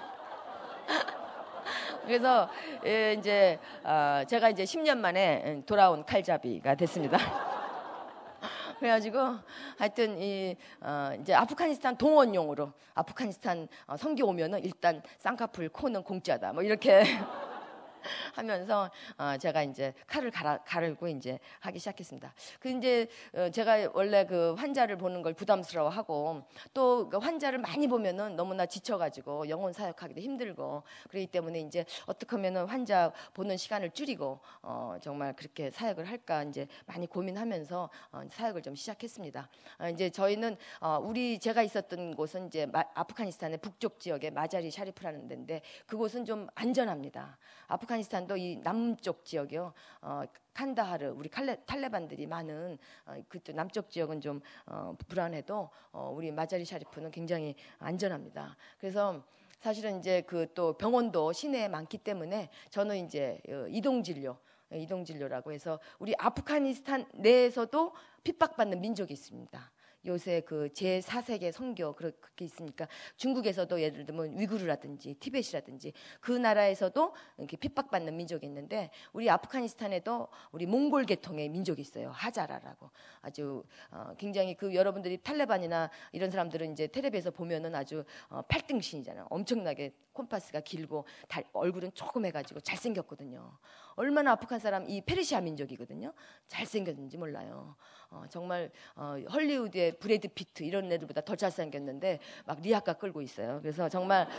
그래서 이제 제가 이제 10년 만에 돌아온 칼잡이가 됐습니다. 그래가지고 하여튼 이제 아프가니스탄 동원용으로 아프가니스탄 선교 오면은 일단 쌍꺼풀 코는 공짜다 뭐 이렇게 하면서 제가 이제 칼을 가르고 이제 하기 시작했습니다. 그 이제 제가 원래 그 환자를 보는 걸 부담스러워하고 또 그 환자를 많이 보면은 너무나 지쳐가지고 영혼 사역하기도 힘들고 그렇기 때문에 이제 어떻게 하면은 환자 보는 시간을 줄이고 정말 그렇게 사역을 할까 이제 많이 고민하면서 사역을 좀 시작했습니다. 이제 저희는 제가 있었던 곳은 이제 아프가니스탄의 북쪽 지역에 마자리 샤리프라는 데인데 그곳은 좀 안전합니다. 아프가니스탄도 이 남쪽 지역이요. 칸다하르 우리 탈레반들이 많은 그쪽 남쪽 지역은 좀 불안해도 우리 마자리 샤리프는 굉장히 안전합니다. 그래서 사실은 이제 그 또 병원도 시내에 많기 때문에 저는 이제 이동 진료라고 해서 우리 아프가니스탄 내에서도 핍박받는 민족이 있습니다. 요새 그 제4세계 선교 그렇게 있으니까 중국에서도 예를 들면 위구르라든지 티벳이라든지 그 나라에서도 이렇게 핍박받는 민족이 있는데 우리 아프가니스탄에도 우리 몽골 계통의 민족이 있어요. 하자라라고. 아주 굉장히 그 여러분들이 탈레반이나 이런 사람들은 이제 텔레비에서 보면은 아주 팔등신이잖아요. 엄청나게 콤파스가 길고 얼굴은 조금 해가지고 잘생겼거든요. 얼마나 아프간 사람 이 페르시아 민족이거든요. 잘생겼는지 몰라요. 정말 헐리우드의 브래드 피트 이런 애들보다 더 잘생겼는데 막 리아카 끌고 있어요. 그래서 정말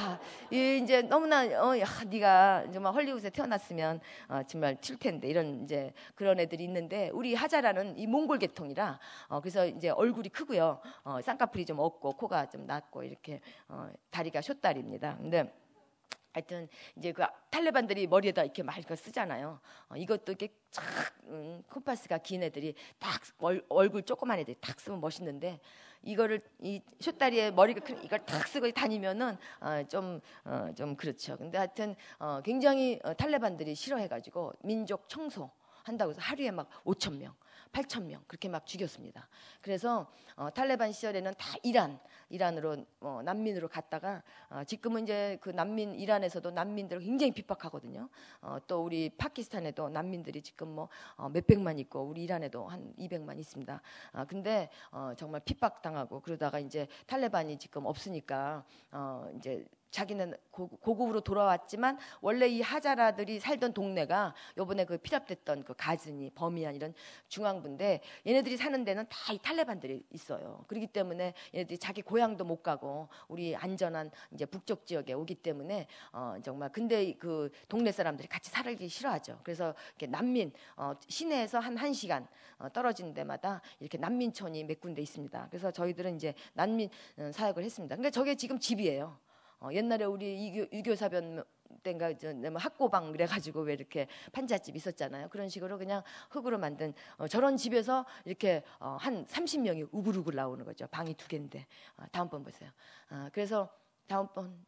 이제 너무나 네가 정말 헐리우드에 태어났으면 정말 칠 텐데 이런 이제 그런 애들이 있는데 우리 하자라는 이 몽골 계통이라 그래서 이제 얼굴이 크고요. 쌍꺼풀이 좀 없고 코가 좀 낮고 이렇게 다리가 숏다리입니다. 근데 하여튼 이제 그 탈레반들이 머리에다 이렇게 막 이거 쓰잖아요. 이것도 이렇게 쫙 콤파스가 긴 애들이 딱 얼굴 조그만 애들이 딱 쓰면 멋있는데 이거를 이 숏다리에 머리가 큰 이걸 딱 쓰고 다니면은 좀 그렇죠. 근데 하여튼 굉장히 탈레반들이 싫어해가지고 민족 청소 한다고 해서 하루에 막 5,000명, 8,000명 그렇게 막 죽였습니다. 그래서 탈레반 시절에는 다 이란으로 난민으로 갔다가 지금은 이제 그 난민 이란에서도 난민들을 굉장히 핍박하거든요. 또 우리 파키스탄에도 난민들이 지금 뭐 몇백만 있고 우리 이란에도 한 200만 있습니다. 근데 정말 핍박당하고 그러다가 이제 탈레반이 지금 없으니까 이제 자기는 고국으로 돌아왔지만 원래 이 하자라들이 살던 동네가 요번에 그 피랍됐던 그 가즈니, 버미안 이런 중앙부인데 얘네들이 사는 데는 다 이 탈레반들이 있어요. 그렇기 때문에 얘네들이 자기 고향도 못 가고 우리 안전한 이제 북쪽 지역에 오기 때문에 정말 근데 그 동네 사람들이 같이 살기 싫어하죠. 그래서 이렇게 난민 시내에서 한 1시간 떨어진 데마다 이렇게 난민촌이 몇 군데 있습니다. 그래서 저희들은 이제 난민 사역을 했습니다. 그러니까 저게 지금 집이에요. 옛날에 우리 유교사변 때인가 학고방 그래가지고 왜 이렇게 판잣집 있었잖아요. 그런 식으로 그냥 흙으로 만든 저런 집에서 이렇게 한 30명이 우글우글 나오는 거죠. 방이 2개인데 다음번 보세요. 그래서 다음번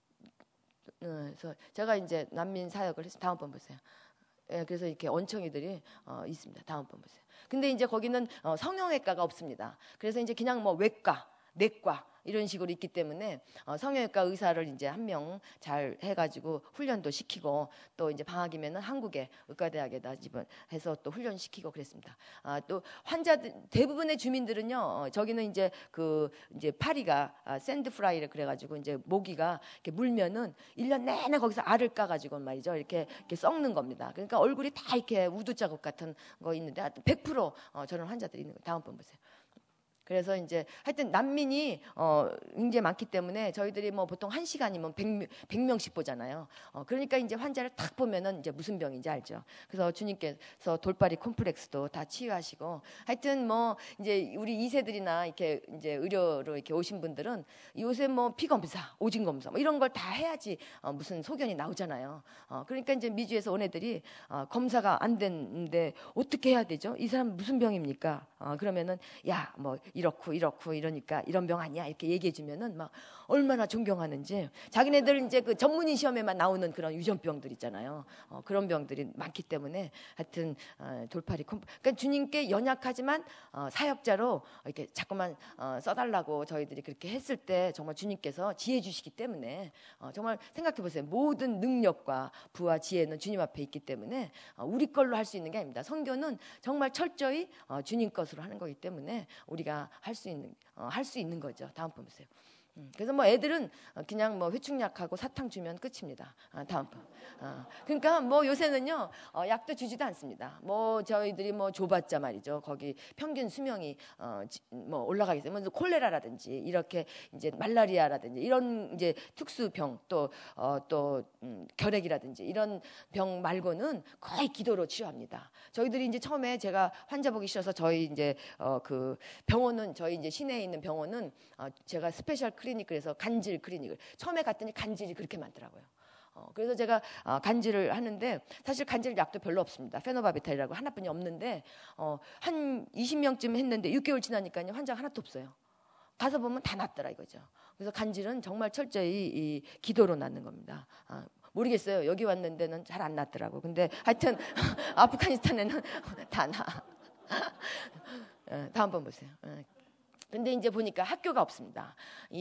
그래서 제가 이제 난민 사역을 해서 다음번 보세요. 예, 그래서 이렇게 원청이들이 있습니다. 다음번 보세요. 근데 이제 거기는 성형외과가 없습니다. 그래서 이제 그냥 뭐 외과, 내과 이런 식으로 있기 때문에 성형외과 의사를 이제 한 명 잘 해가지고 훈련도 시키고 또 이제 방학이면은 한국의 의과대학에다 집어해서 또 훈련시키고 그랬습니다. 또 환자들 대부분의 주민들은요 저기는 이제 이제 파리가 샌드프라이를 그래가지고 이제 모기가 이렇게 물면은 1년 내내 거기서 알을 까가지고 말이죠 이렇게 썩는 겁니다. 그러니까 얼굴이 다 이렇게 우두 자국 같은 거 있는데 100% 저런 환자들이 있는 거예요. 다음 번 보세요. 그래서 이제 하여튼 난민이 굉장히 많기 때문에 저희들이 뭐 보통 1시간이면 100명씩 보잖아요. 그러니까 이제 환자를 딱 보면은 이제 무슨 병인지 알죠. 그래서 주님께서 돌파리 콤플렉스도 다 치유하시고 하여튼 뭐 이제 우리 2세들이나 이렇게 이제 의료로 이렇게 오신 분들은 요새 뭐 피 검사, 오진 검사 뭐 이런 걸 다 해야지 무슨 소견이 나오잖아요. 그러니까 이제 미주에서 온 애들이 검사가 안 됐는데 어떻게 해야 되죠? 이 사람 무슨 병입니까? 그러면은 야 뭐 이렇고 이러니까 이런 병 아니야 이렇게 얘기해 주면은 막 얼마나 존경하는지 자기네들 이제 그 전문의 시험에만 나오는 그런 유전병들 있잖아요. 그런 병들이 많기 때문에 하여튼 돌팔이 그러니까 주님께 연약하지만 사역자로 이렇게 자꾸만 써달라고 저희들이 그렇게 했을 때 정말 주님께서 지혜 주시기 때문에 정말 생각해 보세요. 모든 능력과 부와 지혜는 주님 앞에 있기 때문에 우리 걸로 할 수 있는 게 아닙니다. 선교는 정말 철저히 주님 것으로 하는 거기 때문에 우리가 할 수 있는 거죠. 다음 번 보세요. 그래서 뭐 애들은 그냥 뭐 회충약하고 사탕 주면 끝입니다. 다음 번. 그러니까 뭐 요새는요 약도 주지도 않습니다. 뭐 저희들이 뭐 줘봤자 말이죠. 거기 평균 수명이 뭐 올라가기 때문에 콜레라라든지 이렇게 이제 말라리아라든지 이런 이제 특수병 또 결핵이라든지 이런 병 말고는 거의 기도로 치료합니다. 저희들이 이제 처음에 제가 환자 보기 싫어서 저희 이제 그 병원은 저희 이제 시내에 있는 병원은 제가 스페셜 클리닉을 간질 클리닉을 처음에 갔더니 간질이 그렇게 많더라고요. 그래서 제가 간질을 하는데 사실 간질 약도 별로 없습니다. 페노바비탈이라고 하나뿐이 없는데 한 20명쯤 했는데 6개월 지나니까요 환자가 하나도 없어요. 가서 보면 다 낫더라 이거죠. 그래서 간질은 정말 철저히 이 기도로 낫는 겁니다. 모르겠어요. 여기 왔는데는 잘 안 낫더라고. 근데 하여튼 아프가니스탄에는 다 나. 다음 번 보세요. 근데 이제 보니까 학교가 없습니다.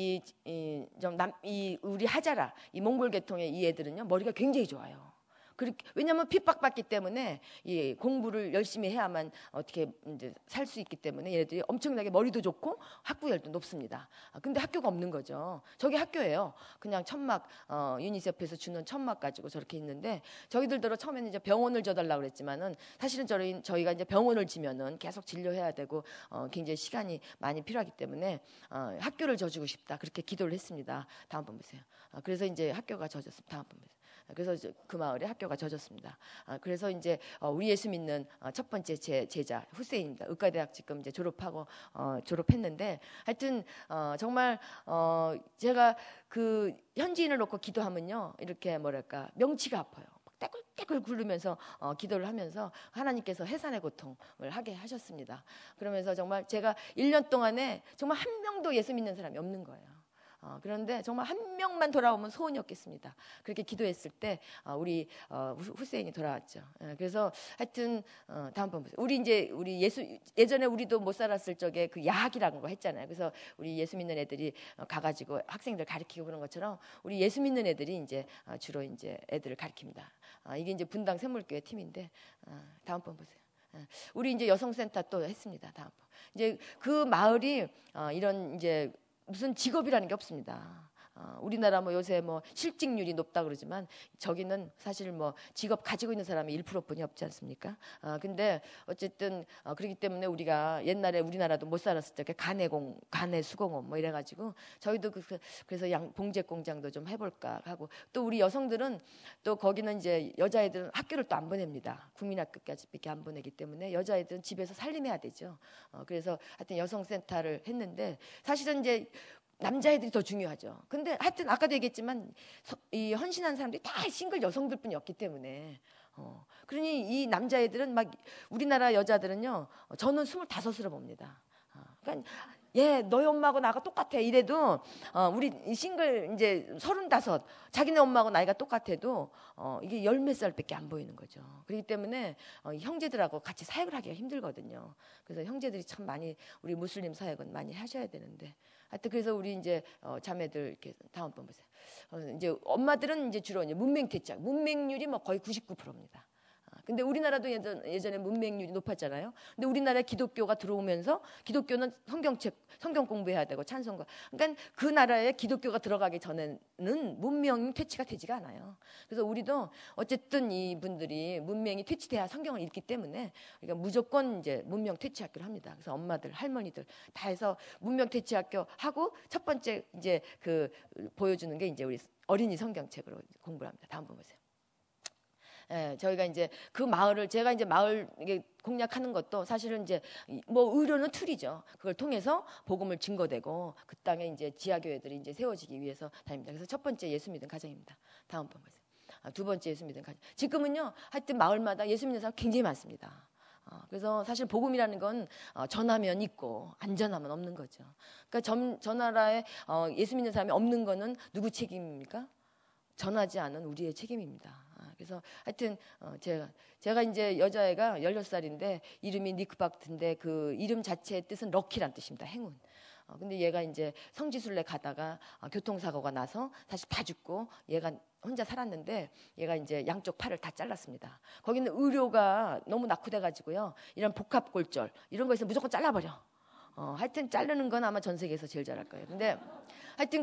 우리 하자라 이 몽골 계통의 이 애들은요 머리가 굉장히 좋아요. 왜냐하면 핍박받기 때문에 이 공부를 열심히 해야만 어떻게 이제 살 수 있기 때문에 얘네들이 엄청나게 머리도 좋고 학구열도 높습니다. 근데 학교가 없는 거죠. 저기 학교예요. 그냥 천막 유니세프에서 주는 천막 가지고 저렇게 있는데 저희들대로 처음에는 이제 병원을 줘달라고 그랬지만은 사실은 저희가 이제 병원을 지면은 계속 진료해야 되고 굉장히 시간이 많이 필요하기 때문에 학교를 져주고 싶다 그렇게 기도를 했습니다. 다음 번 보세요. 그래서 이제 학교가 져졌습니다. 다음 번 보세요. 그래서 그 마을에 학교가 져졌습니다. 그래서 이제 우리 예수 믿는 첫 번째 제자 후세인입니다. 의과대학 지금 이제 졸업했는데 하여튼 정말 제가 그 현지인을 놓고 기도하면요 이렇게 뭐랄까 명치가 아파요. 떼굴떼굴 굴르면서 기도를 하면서 하나님께서 해산의 고통을 하게 하셨습니다. 그러면서 정말 제가 1년 동안에 정말 한 명도 예수 믿는 사람이 없는 거예요. 그런데 정말 한 명만 돌아오면 소원이 없겠습니다. 그렇게 기도했을 때 우리 후세인이 돌아왔죠. 그래서 하여튼 다음번 보세요. 우리 예전에 우리도 못 살았을 적에 그 야학이라는 거 했잖아요. 그래서 우리 예수 믿는 애들이 가가지고 학생들 가르치고 그런 것처럼 우리 예수 믿는 애들이 이제 주로 이제 애들을 가르칩니다. 이게 이제 분당 샘물교회 팀인데 다음번 보세요. 우리 이제 여성센터 또 했습니다. 다음번 이제 그 마을이 이런 이제 무슨 직업이라는 게 없습니다. 우리나라 뭐 요새 뭐 실직률이 높다 그러지만 저기는 사실 뭐 직업 가지고 있는 사람이 1%뿐이 없지 않습니까? 근데 어쨌든 그렇기 때문에 우리가 옛날에 우리나라도 못 살았을 때 간해 수공업 뭐 이래가지고 저희도 그래서 봉제 공장도 좀 해볼까 하고 또 우리 여성들은 또 거기는 이제 여자애들은 학교를 또 안 보냅니다. 국민학교까지밖에 안 보내기 때문에 여자애들은 집에서 살림해야 되죠. 그래서 하여튼 여성센터를 했는데 사실은 이제 남자애들이 더 중요하죠. 근데 하여튼 아까도 얘기했지만 이 헌신한 사람들이 다 싱글 여성들뿐이었기 때문에 그러니 이 남자애들은 막 우리나라 여자들은요 저는 25으로 봅니다. 그러니까 너희 엄마하고 나가 똑같아 이래도 우리 싱글 이제 35 자기네 엄마하고 나이가 똑같아도 이게 10몇 살밖에 안 보이는 거죠. 그렇기 때문에 형제들하고 같이 사역을 하기가 힘들거든요. 그래서 형제들이 참 많이 우리 무슬림 사역은 많이 하셔야 되는데 하여튼 그래서 우리 이제 자매들 이렇게 다음 번 보세요. 이제 엄마들은 이제 주로 이제 문맹퇴짝 문맹률이 뭐 거의 99%입니다. 근데 우리나라도 예전에 문맹률이 높았잖아요. 근데 우리나라에 기독교가 들어오면서 기독교는 성경 공부해야 되고 찬송가. 그러니까 그 나라에 기독교가 들어가기 전에는 문명이 퇴치가 되지가 않아요. 그래서 우리도 어쨌든 이분들이 문명이 퇴치돼야 성경을 읽기 때문에 그러니까 무조건 이제 문명 퇴치 학교를 합니다. 그래서 엄마들, 할머니들 다 해서 문명 퇴치 학교 하고 첫 번째 이제 그 보여주는 게 이제 우리 어린이 성경책으로 공부를 합니다. 다음 번 보세요. 저희가 이제 그 마을을 제가 이제 마을 이게 공략하는 것도 사실은 이제 뭐 의료는 툴이죠. 그걸 통해서 복음을 증거되고 그 땅에 이제 지하교회들이 이제 세워지기 위해서 다닙니다. 그래서 첫 번째 예수 믿은 가정입니다. 다음 번 보세요. 두 번째 예수 믿은 가정. 지금은요 하여튼 마을마다 예수 믿는 사람 굉장히 많습니다. 그래서 사실 복음이라는 건 전하면 있고 안 전하면 없는 거죠. 그러니까 저 나라에 예수 믿는 사람이 없는 거는 누구 책임입니까? 전하지 않은 우리의 책임입니다. 그래서 하여튼 제가 이제 여자애가 16살인데 이름이 니크박트인데 그 이름 자체의 뜻은 럭키란 뜻입니다. 행운. 근데 얘가 이제 성지순례 가다가 교통사고가 나서 다시 다 죽고 얘가 혼자 살았는데 얘가 이제 양쪽 팔을 다 잘랐습니다. 거기는 의료가 너무 낙후돼가지고요. 이런 복합골절 이런 거에서 무조건 잘라버려. 하여튼 자르는 건 아마 전 세계에서 제일 잘할 거예요. 근데 하여튼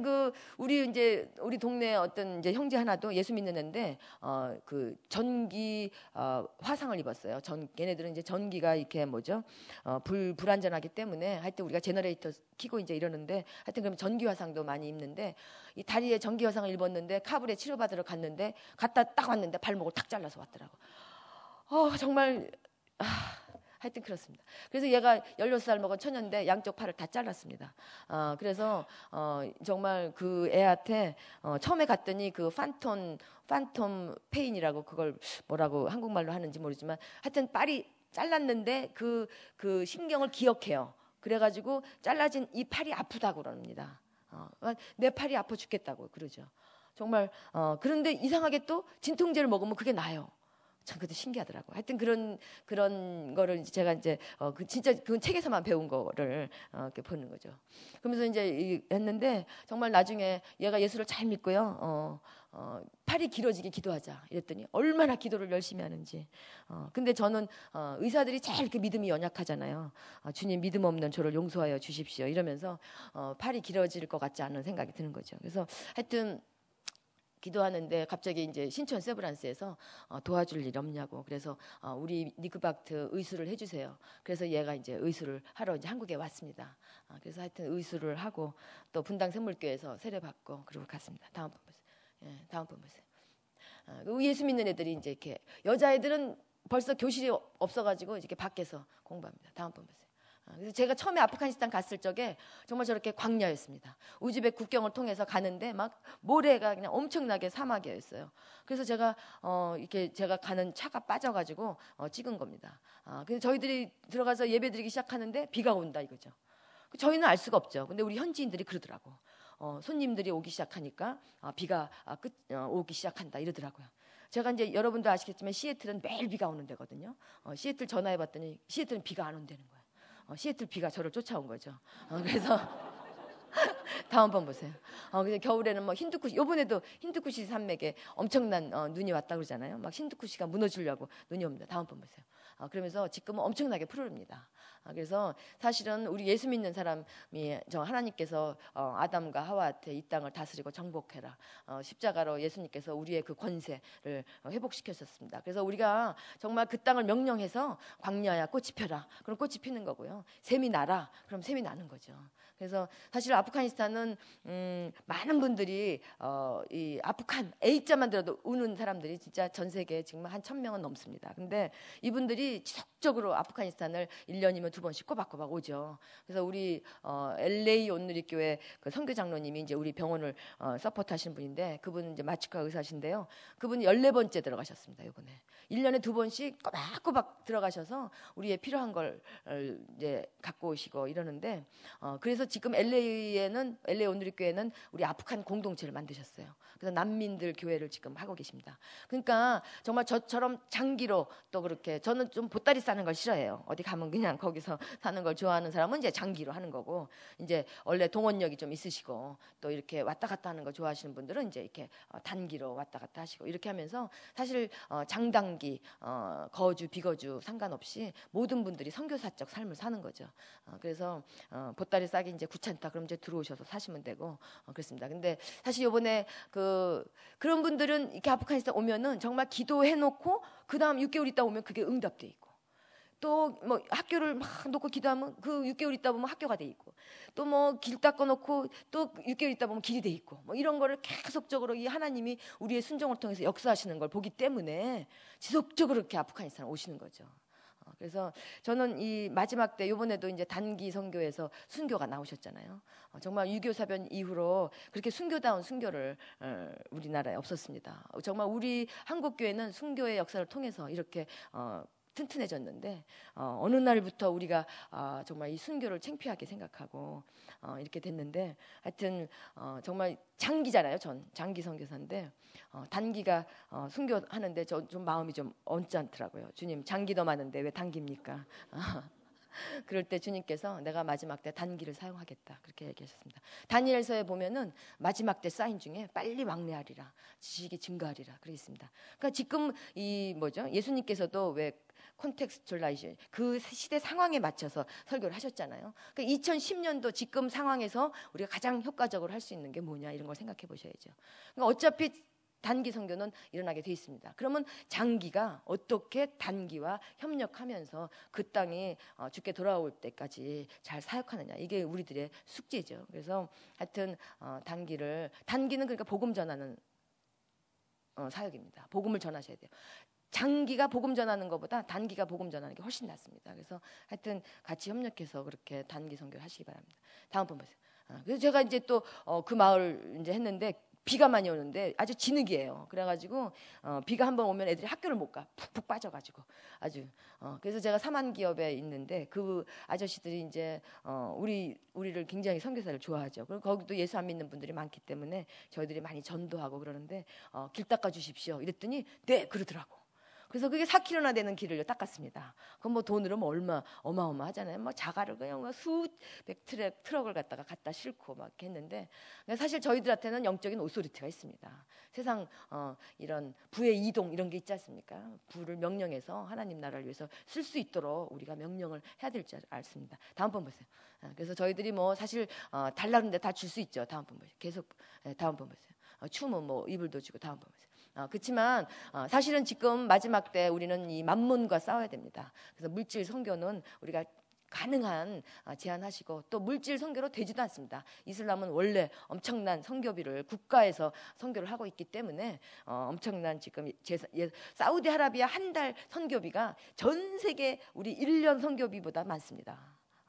우리 동네 어떤 이제 형제 하나도 예수 믿는 애인데 그 전기 화상을 입었어요. 걔네들은 이제 전기가 이렇게 뭐죠? 불안전하기 때문에 하여튼 우리가 제너레이터 키고 이제 이러는데 하여튼 그러면 전기 화상도 많이 입는데 이 다리에 전기 화상을 입었는데 카불에 치료받으러 갔는데 갔다 딱 왔는데 발목을 탁 잘라서 왔더라고. 정말 하여튼 그렇습니다. 그래서 얘가 16살 먹은 처녀인데 양쪽 팔을 다 잘랐습니다. 그래서 정말 그 애한테 처음에 갔더니 그 판톰 페인이라고 그걸 뭐라고 한국말로 하는지 모르지만 하여튼 빨이 잘랐는데 그 신경을 기억해요. 그래가지고 잘라진 이 팔이 아프다고 그럽니다. 내 팔이 아파 죽겠다고 그러죠. 정말 그런데 이상하게 또 진통제를 먹으면 그게 나아요. 참 그것도 신기하더라고. 하여튼 그런 거를 제가 이제 진짜 그 책에서만 배운 거를 이렇게 보는 거죠. 그러면서 이제 했는데 정말 나중에 얘가 예수를 잘 믿고요. 팔이 길어지게 기도하자 이랬더니 얼마나 기도를 열심히 하는지. 근데 저는 의사들이 잘 이렇게 믿음이 연약하잖아요. 주님 믿음 없는 저를 용서하여 주십시오 이러면서 팔이 길어질 것 같지 않은 생각이 드는 거죠. 그래서 하여튼 기도하는데 갑자기 이제 신촌 세브란스에서 도와줄 일 없냐고. 그래서 우리 니크박트 의수를 해주세요. 그래서 얘가 이제 의수를 하러 이제 한국에 왔습니다. 그래서 하여튼 의수를 하고 또 분당 샘물교회에서 세례 받고 그리고 갔습니다. 다음 번 보세요. 예, 다음 번 보세요. 예수 믿는 애들이 이제 이렇게 여자애들은 벌써 교실이 없어가지고 이렇게 밖에서 공부합니다. 다음 번 보세요. 그래서 제가 처음에 아프가니스탄 갔을 적에 정말 저렇게 광야였습니다. 우즈벡 국경을 통해서 가는데 막 모래가 그냥 엄청나게 사막이었어요. 그래서 제가 이렇게 제가 가는 차가 빠져가지고 찍은 겁니다. 그래서 저희들이 들어가서 예배드리기 시작하는데 비가 온다 이거죠. 저희는 알 수가 없죠. 근데 우리 현지인들이 그러더라고. 손님들이 오기 시작하니까 비가 오기 시작한다 이러더라고요. 제가 이제 여러분도 아시겠지만 시애틀은 매일 비가 오는 데거든요. 시애틀 전화해봤더니 시애틀은 비가 안 온다는 거예요. 시애틀 비가 저를 쫓아온 거죠. 그래서 다음 번 보세요. 그래서 겨울에는 뭐 힌두쿠시, 요번에도 힌두쿠시 산맥에 엄청난 눈이 왔다 그러잖아요. 막 힌두쿠시가 무너지려고 눈이 옵니다. 다음 번 보세요. 그러면서 지금은 엄청나게 푸릅니다. 그래서 사실은 우리 예수 믿는 사람이 하나님께서 아담과 하와한테 이 땅을 다스리고 정복해라. 십자가로 예수님께서 우리의 그 권세를 회복시켰었습니다. 그래서 우리가 정말 그 땅을 명령해서 광야야 꽃이 펴라. 그럼 꽃이 피는 거고요. 샘이 나라. 그럼 샘이 나는 거죠. 그래서 사실 아프가니스탄은 많은 분들이 이 아프간 A자만 들어도 우는 사람들이 진짜 전 세계에 지금 한 1,000명은 넘습니다. 근데 이분들이 지속적으로 아프가니스탄을 1년이면 2번씩 꼬박꼬박 오죠. 그래서 우리 LA 온누리교회 그 선교 장로님이 이제 우리 병원을 서포트하시는 분인데 그분은 이제 마취과 의사신데요. 그분이 14번째 들어가셨습니다. 이번에 1년에 2번씩 꼬박꼬박 들어가셔서 우리의 필요한 걸 이제 갖고 오시고 이러는데 그래서 지금 LA 온누리교회는 우리 아프간 공동체를 만드셨어요. 그래서 난민들 교회를 지금 하고 계십니다. 그러니까 정말 저처럼 장기로 또 그렇게 저는 좀 보따리 싸는 걸 싫어해요. 어디 가면 그냥 거기서 사는 걸 좋아하는 사람은 이제 장기로 하는 거고 이제 원래 동원력이 좀 있으시고 또 이렇게 왔다 갔다 하는 거 좋아하시는 분들은 이제 이렇게 단기로 왔다 갔다 하시고 이렇게 하면서 사실 장단기 거주 비거주 상관없이 모든 분들이 선교사적 삶을 사는 거죠. 그래서 보따리 싸기 이제 귀찮다 그럼 이제 들어오셔서 사시면 되고 그렇습니다. 근데 사실 이번에 그런 분들은 이렇게 아프가니스탄 오면은 정말 기도해놓고 그 다음 6개월 있다 오면 그게 응답돼 있고 또 뭐 학교를 막 놓고 기도하면 그 6개월 있다 보면 학교가 돼 있고 또 뭐 길 닦아놓고 또 6개월 있다 보면 길이 돼 있고 뭐 이런 거를 계속적으로 이 하나님이 우리의 순종을 통해서 역사하시는 걸 보기 때문에 지속적으로 이렇게 아프가니스탄 오시는 거죠. 그래서 저는 이 마지막 때 이번에도 이제 단기 선교에서 순교가 나오셨잖아요. 정말 유교 사변 이후로 그렇게 순교다운 순교를 우리나라에 없었습니다. 정말 우리 한국 교회는 순교의 역사를 통해서 이렇게 튼튼해졌는데 어느 날부터 우리가 정말 이 순교를 창피하게 생각하고 이렇게 됐는데 하여튼 정말 장기잖아요. 전 장기 선교사인데 단기가 순교하는데 좀 마음이 좀 언짢더라고요. 주님 장기도 많은데 왜 단기입니까? 그럴 때 주님께서 내가 마지막 때 단기를 사용하겠다 그렇게 얘기하셨습니다. 다니엘서에 보면은 마지막 때 사인 중에 빨리 왕래하리라 지식이 증가하리라 그래 있습니다. 그러니까 지금 이 뭐죠? 예수님께서도 왜 콘텍스츄얼라이션 그 시대 상황에 맞춰서 설교를 하셨잖아요. 그러니까 2010년도 지금 상황에서 우리가 가장 효과적으로 할 수 있는 게 뭐냐 이런 걸 생각해 보셔야죠. 그러니까 어차피 단기 선교는 일어나게 돼 있습니다. 그러면 장기가 어떻게 단기와 협력하면서 그 땅이 주께 돌아올 때까지 잘 사역하느냐 이게 우리들의 숙제죠. 그래서 하여튼 단기는 그러니까 복음 전하는 사역입니다. 복음을 전하셔야 돼요. 장기가 복음 전하는 것보다 단기가 복음 전하는 게 훨씬 낫습니다. 그래서 하여튼 같이 협력해서 그렇게 단기 선교를 하시기 바랍니다. 다음 번 보세요. 그래서 제가 이제 또 그 마을 이제 했는데 비가 많이 오는데 아주 진흙이에요. 그래가지고 비가 한번 오면 애들이 학교를 못 가. 푹푹 빠져가지고 아주 그래서 제가 사만 기업에 있는데 그 아저씨들이 이제 우리를 굉장히 선교사를 좋아하죠. 그리고 거기도 예수 안 믿는 분들이 많기 때문에 저희들이 많이 전도하고 그러는데 길 닦아 주십시오. 이랬더니 네 그러더라고. 그래서 그게 4km나 되는 길을 닦았습니다. 그럼 뭐 돈으로 뭐 어마어마하잖아요. 뭐 자갈을 그냥 뭐 수백 트럭을 갖다 싣고 막 했는데, 사실 저희들한테는 영적인 오소리티가 있습니다. 세상 이런 부의 이동 이런 게 있지 않습니까? 부를 명령해서 하나님 나라를 위해서 쓸 수 있도록 우리가 명령을 해야 될 줄 알습니다. 다음 번 보세요. 그래서 저희들이 뭐 사실 달라는데 다 줄 수 있죠. 다음 번 보세요. 계속 다음 번 보세요. 춤은 뭐 이불도 주고. 다음 번 보세요. 그렇지만 사실은 지금 마지막 때 우리는 이 만문과 싸워야 됩니다. 그래서 물질 선교는 우리가 가능한 제한하시고, 또 물질 선교로 되지도 않습니다. 이슬람은 원래 엄청난 선교비를 국가에서 선교를 하고 있기 때문에 엄청난 지금 사우디아라비아 한 달 선교비가 전 세계 우리 1년 선교비보다 많습니다.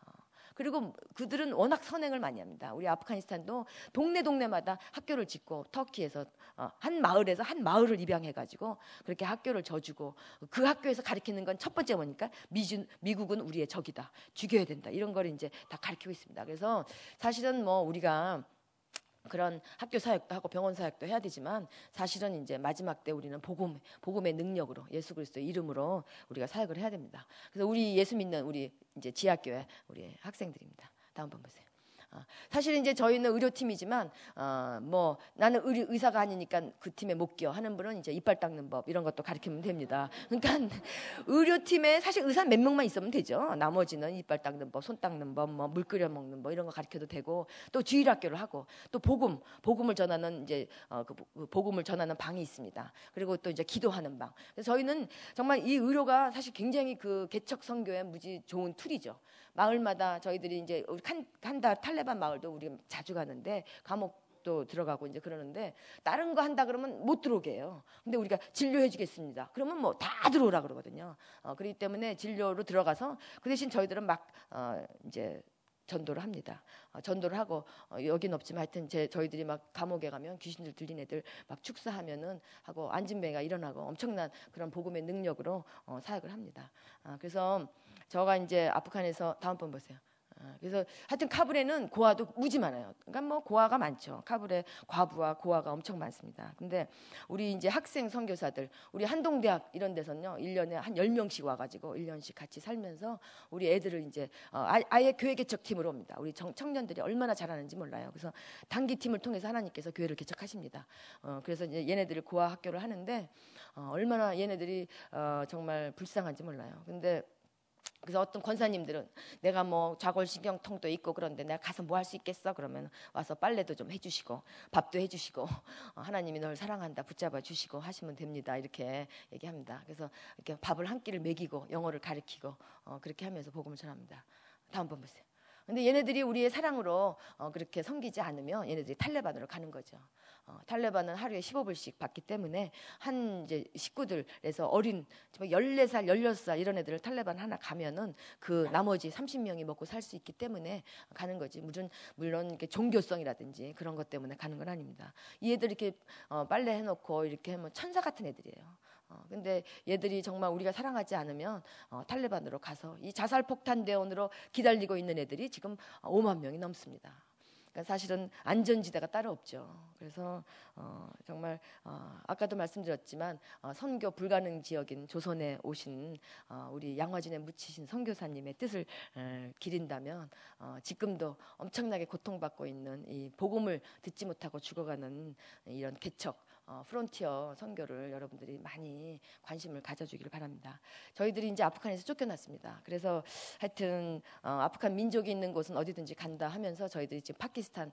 그리고 그들은 워낙 선행을 많이 합니다. 우리 아프가니스탄도 동네마다 학교를 짓고, 터키에서 한 마을에서 한 마을을 입양해가지고 그렇게 학교를 져주고, 그 학교에서 가르치는 건 첫 번째 뭐니까 미국은 우리의 적이다, 죽여야 된다, 이런 걸 이제 다 가르치고 있습니다. 그래서 사실은 뭐 우리가 그런 학교 사역도 하고 병원 사역도 해야 되지만, 사실은 이제 마지막 때 우리는 복음의 능력으로, 예수 그리스도의 이름으로 우리가 사역을 해야 됩니다. 그래서 우리 예수 믿는 우리 이제 지하교회 우리 학생들입니다. 다음 번 보세요. 사실 이제 저희는 의료팀이지만 뭐 나는 의사가 아니니까 그 팀에 못 껴 하는 분은 이제 이빨 닦는 법 이런 것도 가르치면 됩니다. 그러니까 의료팀에 사실 의사 몇 명만 있으면 되죠. 나머지는 이빨 닦는 법, 손 닦는 법, 뭐 물 끓여 먹는 법 이런 거 가르쳐도 되고, 또 주일학교를 하고, 또 복음을 전하는 이제 그 복음을 전하는 방이 있습니다. 그리고 또 이제 기도하는 방. 그래서 저희는 정말 이 의료가 사실 굉장히 그 개척 선교에 무지 좋은 툴이죠. 마을마다 저희들이 이제 한다 탈레반 마을도 우리가 자주 가는데, 감옥도 들어가고 이제 그러는데, 다른 거 한다 그러면 못 들어오게 해요. 근데 우리가 진료해 주겠습니다. 그러면 뭐 다 들어오라 그러거든요. 그렇기 때문에 진료로 들어가서 그 대신 저희들은 막 이제 전도를 합니다. 전도를 하고, 여긴 없지만 하여튼 저희들이 막 감옥에 가면 귀신들 들린 애들 막 축사하면은 하고 안진뱅이가 일어나고 엄청난 그런 복음의 능력으로 사역을 합니다. 그래서 저가 이제 아프간에서, 다음 번 보세요. 그래서 하여튼 카불에는 고아도 무지 많아요. 그러니까 뭐 고아가 많죠. 카불에 과부와 고아가 엄청 많습니다. 근데 우리 이제 학생 선교사들, 우리 한동대학 이런 데서는요, 1년에 한 10명씩 와가지고 1년씩 같이 살면서 우리 애들을 이제 아예 교회 개척팀으로 옵니다. 우리 청년들이 얼마나 잘하는지 몰라요. 그래서 단기팀을 통해서 하나님께서 교회를 개척하십니다. 그래서 이제 얘네들을 고아 학교를 하는데 얼마나 얘네들이 정말 불쌍한지 몰라요. 근데 그래서 어떤 권사님들은 내가 뭐 좌골신경통도 있고 그런데 내가 가서 뭐 할 수 있겠어? 그러면 와서 빨래도 좀 해주시고 밥도 해주시고 하나님이 널 사랑한다 붙잡아 주시고 하시면 됩니다, 이렇게 얘기합니다. 그래서 이렇게 밥을 한 끼를 먹이고 영어를 가르치고 그렇게 하면서 복음을 전합니다. 다음 번 보세요. 근데 얘네들이 우리의 사랑으로 그렇게 섬기지 않으면 얘네들이 탈레반으로 가는 거죠. 탈레반은 하루에 15불씩 받기 때문에 한 이제 식구들에서 어린 14살, 16살 이런 애들을 탈레반 하나 가면은 그 나머지 30명이 먹고 살 수 있기 때문에 가는 거지. 물론 이렇게 종교성이라든지 그런 것 때문에 가는 건 아닙니다. 이 애들 이렇게 빨래 해놓고 이렇게 하면 천사 같은 애들이에요. 근데 얘들이 정말 우리가 사랑하지 않으면 탈레반으로 가서 이 자살폭탄 대원으로 기다리고 있는 애들이 지금 5만 명이 넘습니다. 그러니까 사실은 안전지대가 따로 없죠. 그래서 정말 아까도 말씀드렸지만 선교 불가능 지역인 조선에 오신 우리 양화진에 묻히신 선교사님의 뜻을 기린다면 지금도 엄청나게 고통받고 있는 이 복음을 듣지 못하고 죽어가는 이런 개척 프론티어 선교를 여러분들이 많이 관심을 가져주기를 바랍니다. 저희들이 이제 아프간에서 쫓겨났습니다. 그래서 하여튼 아프간 민족이 있는 곳은 어디든지 간다 하면서 저희들이 지금 파키스탄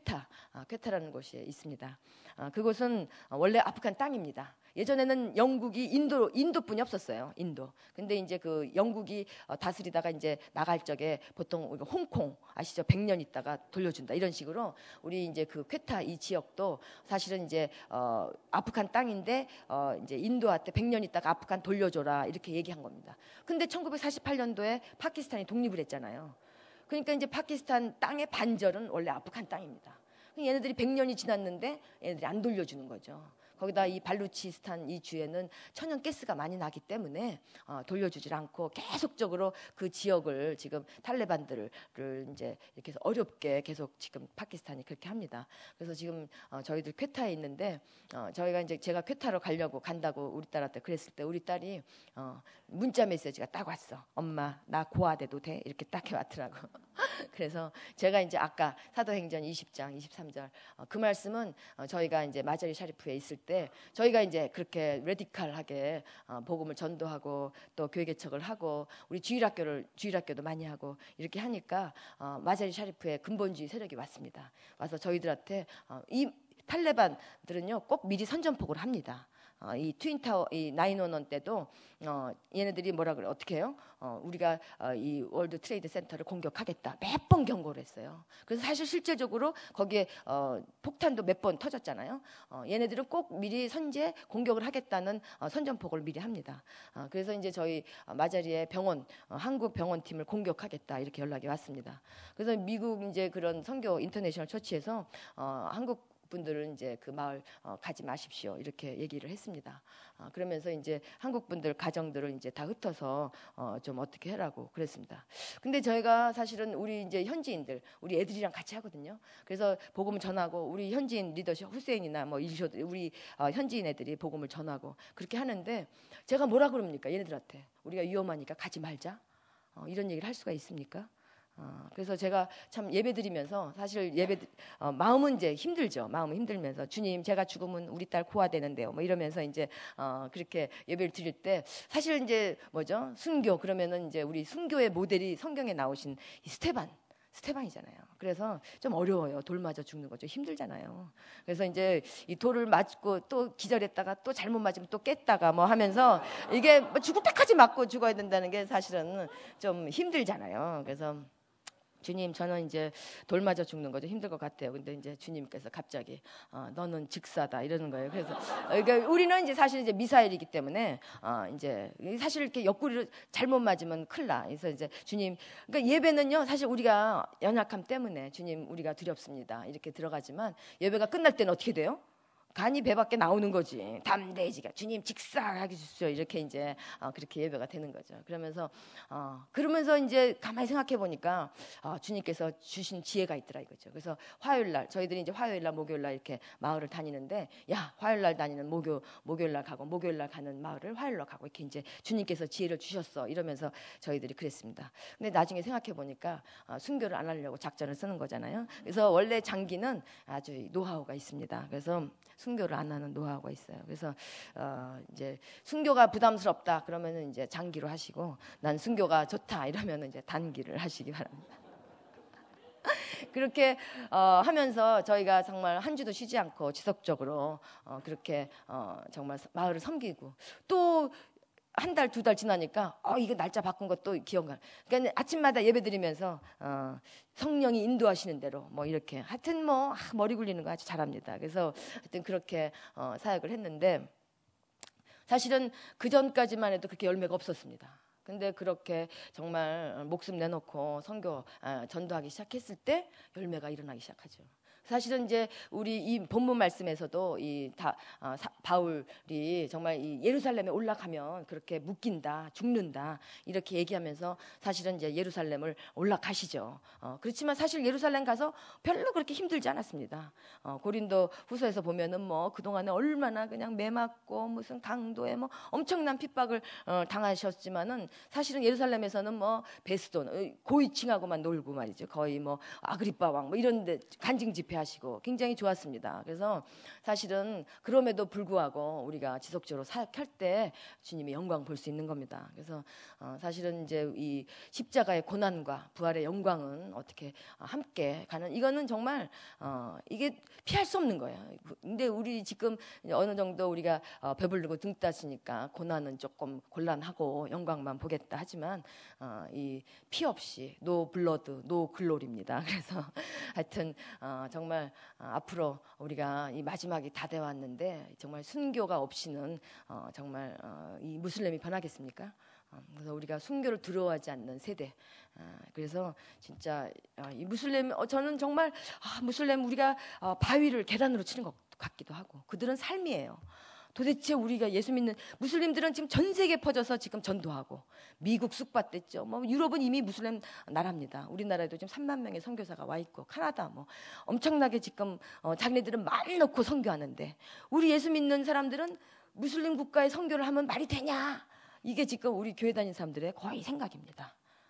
퀘타라는 곳이 있습니다. 그곳은 원래 아프간 땅입니다. 예전에는 영국이 인도뿐이 없었어요. 인도. 근데 이제 그 영국이 다스리다가 이제 나갈 적에 보통 우리가 홍콩 아시죠? 100년 있다가 돌려준다 이런 식으로 우리 이제 그 퀘타 이 지역도 사실은 이제 아프간 땅인데 이제 인도한테 100년 있다가 아프간 돌려줘라 이렇게 얘기한 겁니다. 근데 1948년도에 파키스탄이 독립을 했잖아요. 그러니까 이제 파키스탄 땅의 반절은 원래 아프간 땅입니다. 얘네들이 100년이 지났는데 얘네들이 안 돌려주는 거죠. 거기다 이 발루치스탄 이 주에는 천연 가스가 많이 나기 때문에 돌려주질 않고 계속적으로 그 지역을 지금 탈레반들을 이제 이렇게 해서 어렵게 계속 지금 파키스탄이 그렇게 합니다. 그래서 지금 저희들 퀘타에 있는데 저희가 이제 제가 퀘타로 간다고 우리 딸한테 그랬을 때 우리 딸이 문자 메시지가 딱 왔어. 엄마 나 고아돼도 돼? 이렇게 딱 해왔더라고. 그래서 제가 이제 아까 사도행전 20장 23절 그 말씀은 저희가 이제 마자리 샤리프에 있을 때 저희가 이제 그렇게 레디칼하게 복음을 전도하고 또 교회 개척을 하고 우리 주일학교도 많이 하고 이렇게 하니까 마자리 샤리프에 근본주의 세력이 왔습니다. 와서 저희들한테 이 탈레반들은요 꼭 미리 선전포고를 합니다. 이 트윈타워, 이 911 때도 얘네들이 뭐라 그래 어떻게 해요? 우리가 이 월드 트레이드 센터를 공격하겠다 몇 번 경고를 했어요. 그래서 사실 실질적으로 거기에 폭탄도 몇 번 터졌잖아요. 얘네들은 꼭 미리 선제 공격을 하겠다는 선전포고를 미리 합니다. 그래서 이제 저희 마자리의 병원, 한국 병원팀을 공격하겠다 이렇게 연락이 왔습니다. 그래서 미국 이제 그런 선교 인터내셔널 처치에서 한국 분들은 이제 그 마을 가지 마십시오 이렇게 얘기를 했습니다. 그러면서 이제 한국 분들 가정들을 이제 다 흩어서 좀 어떻게 해라고 그랬습니다. 근데 저희가 사실은 우리 이제 현지인들 우리 애들이랑 같이 하거든요. 그래서 복음을 전하고 우리 현지인 리더십 후세인이나 뭐 일쇼들 우리 현지인 애들이 복음을 전하고 그렇게 하는데 제가 뭐라 그럽니까 얘네들한테 우리가 위험하니까 가지 말자 이런 얘기를 할 수가 있습니까? 그래서 제가 참 예배드리면서 사실 마음은 이제 힘들죠. 마음은 힘들면서 주님 제가 죽으면 우리 딸 고아되는데요. 뭐 이러면서 이제 그렇게 예배를 드릴 때 사실 이제 뭐죠? 순교 그러면은 이제 우리 순교의 모델이 성경에 나오신 이 스테반이잖아요. 그래서 좀 어려워요. 돌 맞아 죽는 거 좀 힘들잖아요. 그래서 이제 이 돌을 맞고 또 기절했다가 또 잘못 맞으면 또 깼다가 뭐 하면서 이게 뭐 죽을 때까지 맞고 죽어야 된다는 게 사실은 좀 힘들잖아요. 그래서 주님 저는 이제 돌 맞아 죽는 거 좀 힘들 것 같아요. 근데 이제 주님께서 갑자기 너는 즉사다 이러는 거예요. 그래서 그러니까 우리는 이제 사실 이제 미사일이기 때문에 이제 사실 이렇게 옆구리를 잘못 맞으면 큰일 나. 그래서 이제 주님 그러니까 예배는요 사실 우리가 연약함 때문에 주님 우리가 두렵습니다. 이렇게 들어가지만 예배가 끝날 때는 어떻게 돼요? 간이 배 밖에 나오는 거지. 담대지가 주님 직사하게 주십시오. 이렇게 이제 그렇게 예배가 되는 거죠. 그러면서 이제 가만히 생각해 보니까 주님께서 주신 지혜가 있더라 이거죠. 그래서 화요일 날 저희들이 이제 화요일 날 목요일 날 이렇게 마을을 다니는데 야 화요일 날 다니는 목요일 날 가고 목요일 날 가는 마을을 화요일 날 가고 이렇게 이제 주님께서 지혜를 주셨어 이러면서 저희들이 그랬습니다. 근데 나중에 생각해 보니까 순교를 안 하려고 작전을 쓰는 거잖아요. 그래서 원래 장기는 아주 노하우가 있습니다. 그래서 순교를 안 하는 노하우가 있어요. 그래서 이제 순교가 부담스럽다 그러면은 이제 장기로 하시고 난 순교가 좋다 이러면은 이제 단기를 하시기 바랍니다. 그렇게 하면서 저희가 정말 한 주도 쉬지 않고 지속적으로 그렇게 정말 마을을 섬기고 또 한 달, 두 달 지나니까 이거 날짜 바꾼 것도 기억나. 그러니까 아침마다 예배드리면서 성령이 인도하시는 대로 뭐 이렇게 하여튼 뭐 머리 굴리는 거 아주 잘합니다. 그래서 하여튼 그렇게 사역을 했는데 사실은 그 전까지만 해도 그렇게 열매가 없었습니다. 근데 그렇게 정말 목숨 내놓고 선교 전도하기 시작했을 때 열매가 일어나기 시작하죠. 사실은 이제 우리 이 본문 말씀에서도 바울이 정말 이 예루살렘에 올라가면 그렇게 묶인다, 죽는다 이렇게 얘기하면서 사실은 이제 예루살렘을 올라가시죠. 그렇지만 사실 예루살렘 가서 별로 그렇게 힘들지 않았습니다. 고린도 후서에서 보면은 뭐 그동안에 얼마나 그냥 매 맞고 무슨 강도에 뭐 엄청난 핍박을 당하셨지만은 사실은 예루살렘에서는 뭐 베스돈 고위층하고만 놀고 말이죠. 거의 뭐 아그리빠 왕 뭐 이런데 간증 집회 하시고 굉장히 좋았습니다. 그래서 사실은 그럼에도 불구하고 우리가 지속적으로 사역할 때 주님의 영광 볼 수 있는 겁니다. 그래서 사실은 이제 이 십자가의 고난과 부활의 영광은 어떻게 함께 가는 이거는 정말 이게 피할 수 없는 거예요. 근데 우리 지금 어느 정도 우리가 배부르고 등 따시니까 고난은 조금 곤란하고 영광만 보겠다 하지만 이 피 없이 노 블러드 노 글로리입니다. 그래서 하여튼 정말 앞으로 우리가 이 마지막이 다 돼 왔는데 정말 순교가 없이는 정말 이 무슬림이 변하겠습니까? 그래서 우리가 순교를 두려워하지 않는 세대. 그래서 진짜 이 무슬림 저는 정말 무슬림 우리가 바위를 계단으로 치는 것 같기도 하고 그들은 삶이에요. 도대체 우리가 예수 믿는 무슬림들은 지금 전 세계에 퍼져서 지금 전도하고 미국 쑥밭됐죠. 뭐 유럽은 이미 무슬림 나라입니다. 우리나라에도 지금 3만 명의 선교사가 와 있고 카나다 뭐 엄청나게 지금 자기네들은 많이 넣고 선교하는데 우리 예수 믿는 사람들은 무슬림 국가에 선교를 하면 말이 되냐? 이게 지금 우리 교회 다니는 사람들의 거의 생각입니다.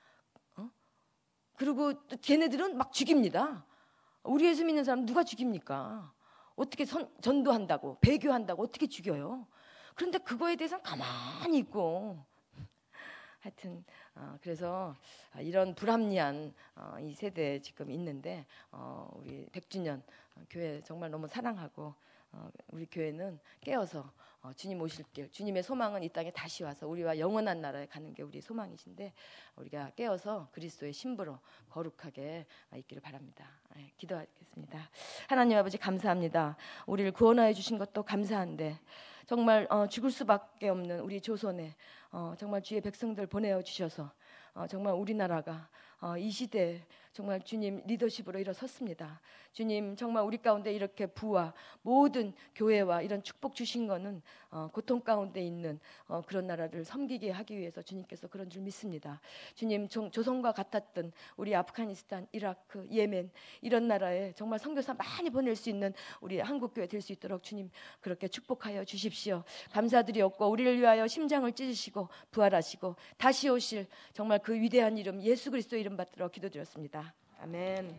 그리고 또 걔네들은 막 죽입니다. 우리 예수 믿는 사람 누가 죽입니까? 어떻게 전도한다고 배교한다고 어떻게 죽여요? 그런데 그거에 대해서는 가만히 있고 하여튼 그래서 이런 불합리한 이 세대에 지금 있는데 우리 100주년 교회 정말 너무 사랑하고 우리 교회는 깨어서 주님 오실 길, 주님의 소망은 이 땅에 다시 와서 우리와 영원한 나라에 가는 게 우리 소망이신데 우리가 깨어서 그리스도의 신부로 거룩하게 있기를 바랍니다. 기도하겠습니다. 하나님 아버지 감사합니다. 우리를 구원하여 주신 것도 감사한데 정말 죽을 수밖에 없는 우리 조선에 정말 주의 백성들 보내어 주셔서 정말 우리나라가 이 시대에 정말 주님 리더십으로 일어섰습니다. 주님 정말 우리 가운데 이렇게 부와 모든 교회와 이런 축복 주신 거는 고통 가운데 있는 그런 나라를 섬기게 하기 위해서 주님께서 그런 줄 믿습니다. 주님 조선과 같았던 우리 아프가니스탄, 이라크, 예멘 이런 나라에 정말 선교사 많이 보낼 수 있는 우리 한국교회 될 수 있도록 주님 그렇게 축복하여 주십시오. 감사드리옵고 우리를 위하여 심장을 찢으시고 부활하시고 다시 오실 정말 그 위대한 이름 예수 그리스도 이름 받들어 기도드렸습니다. 아멘.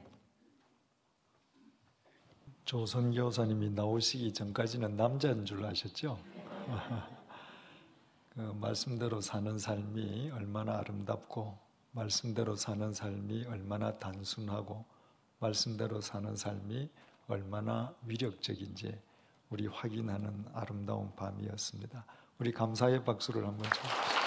조선 교사님이 나오시기 전까지는 남자인 줄 아셨죠? 그 말씀대로 사는 삶이 얼마나 아름답고 말씀대로 사는 삶이 얼마나 단순하고 말씀대로 사는 삶이 얼마나 위력적인지 우리 확인하는 아름다운 밤이었습니다. 우리 감사의 박수를 한번 쳐주십시오.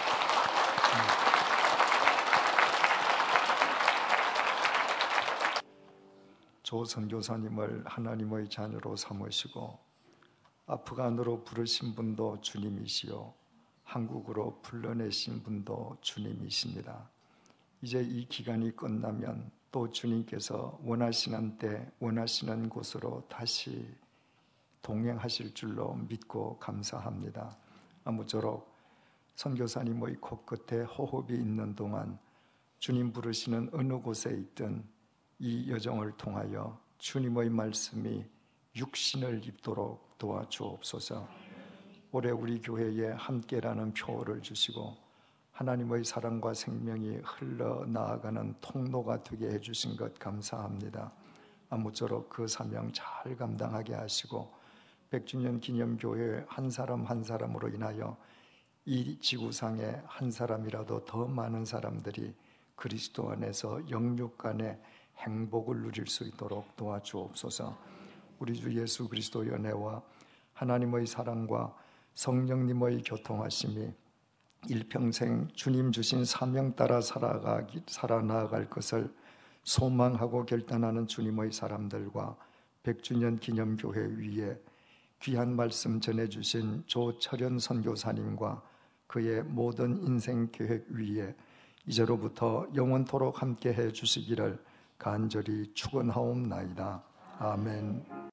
조 선교사님을 하나님의 자녀로 삼으시고 아프간으로 부르신 분도 주님이시요 한국으로 불러내신 분도 주님이십니다. 이제 이 기간이 끝나면 또 주님께서 원하시는 때 원하시는 곳으로 다시 동행하실 줄로 믿고 감사합니다. 아무쪼록 선교사님의 코끝에 호흡이 있는 동안 주님 부르시는 어느 곳에 있든 이 여정을 통하여 주님의 말씀이 육신을 입도록 도와주옵소서. 올해 우리 교회에 함께라는 표를 주시고 하나님의 사랑과 생명이 흘러나아가는 통로가 되게 해주신 것 감사합니다. 아무쪼록 그 사명 잘 감당하게 하시고 100주년 기념교회 한 사람 한 사람으로 인하여 이 지구상에 한 사람이라도 더 많은 사람들이 그리스도 안에서 영육 간에 행복을 누릴 수 있도록 도와주옵소서. 우리 주 예수 그리스도의 은혜와 하나님의 사랑과 성령님의 교통하심이 일평생 주님 주신 사명 따라 살아나갈 것을 소망하고 결단하는 주님의 사람들과 100주년 기념교회 위에 귀한 말씀 전해주신 조철현 선교사님과 그의 모든 인생 계획 위에 이제로부터 영원토록 함께해 주시기를 간절히 축원하옵나이다. 아멘.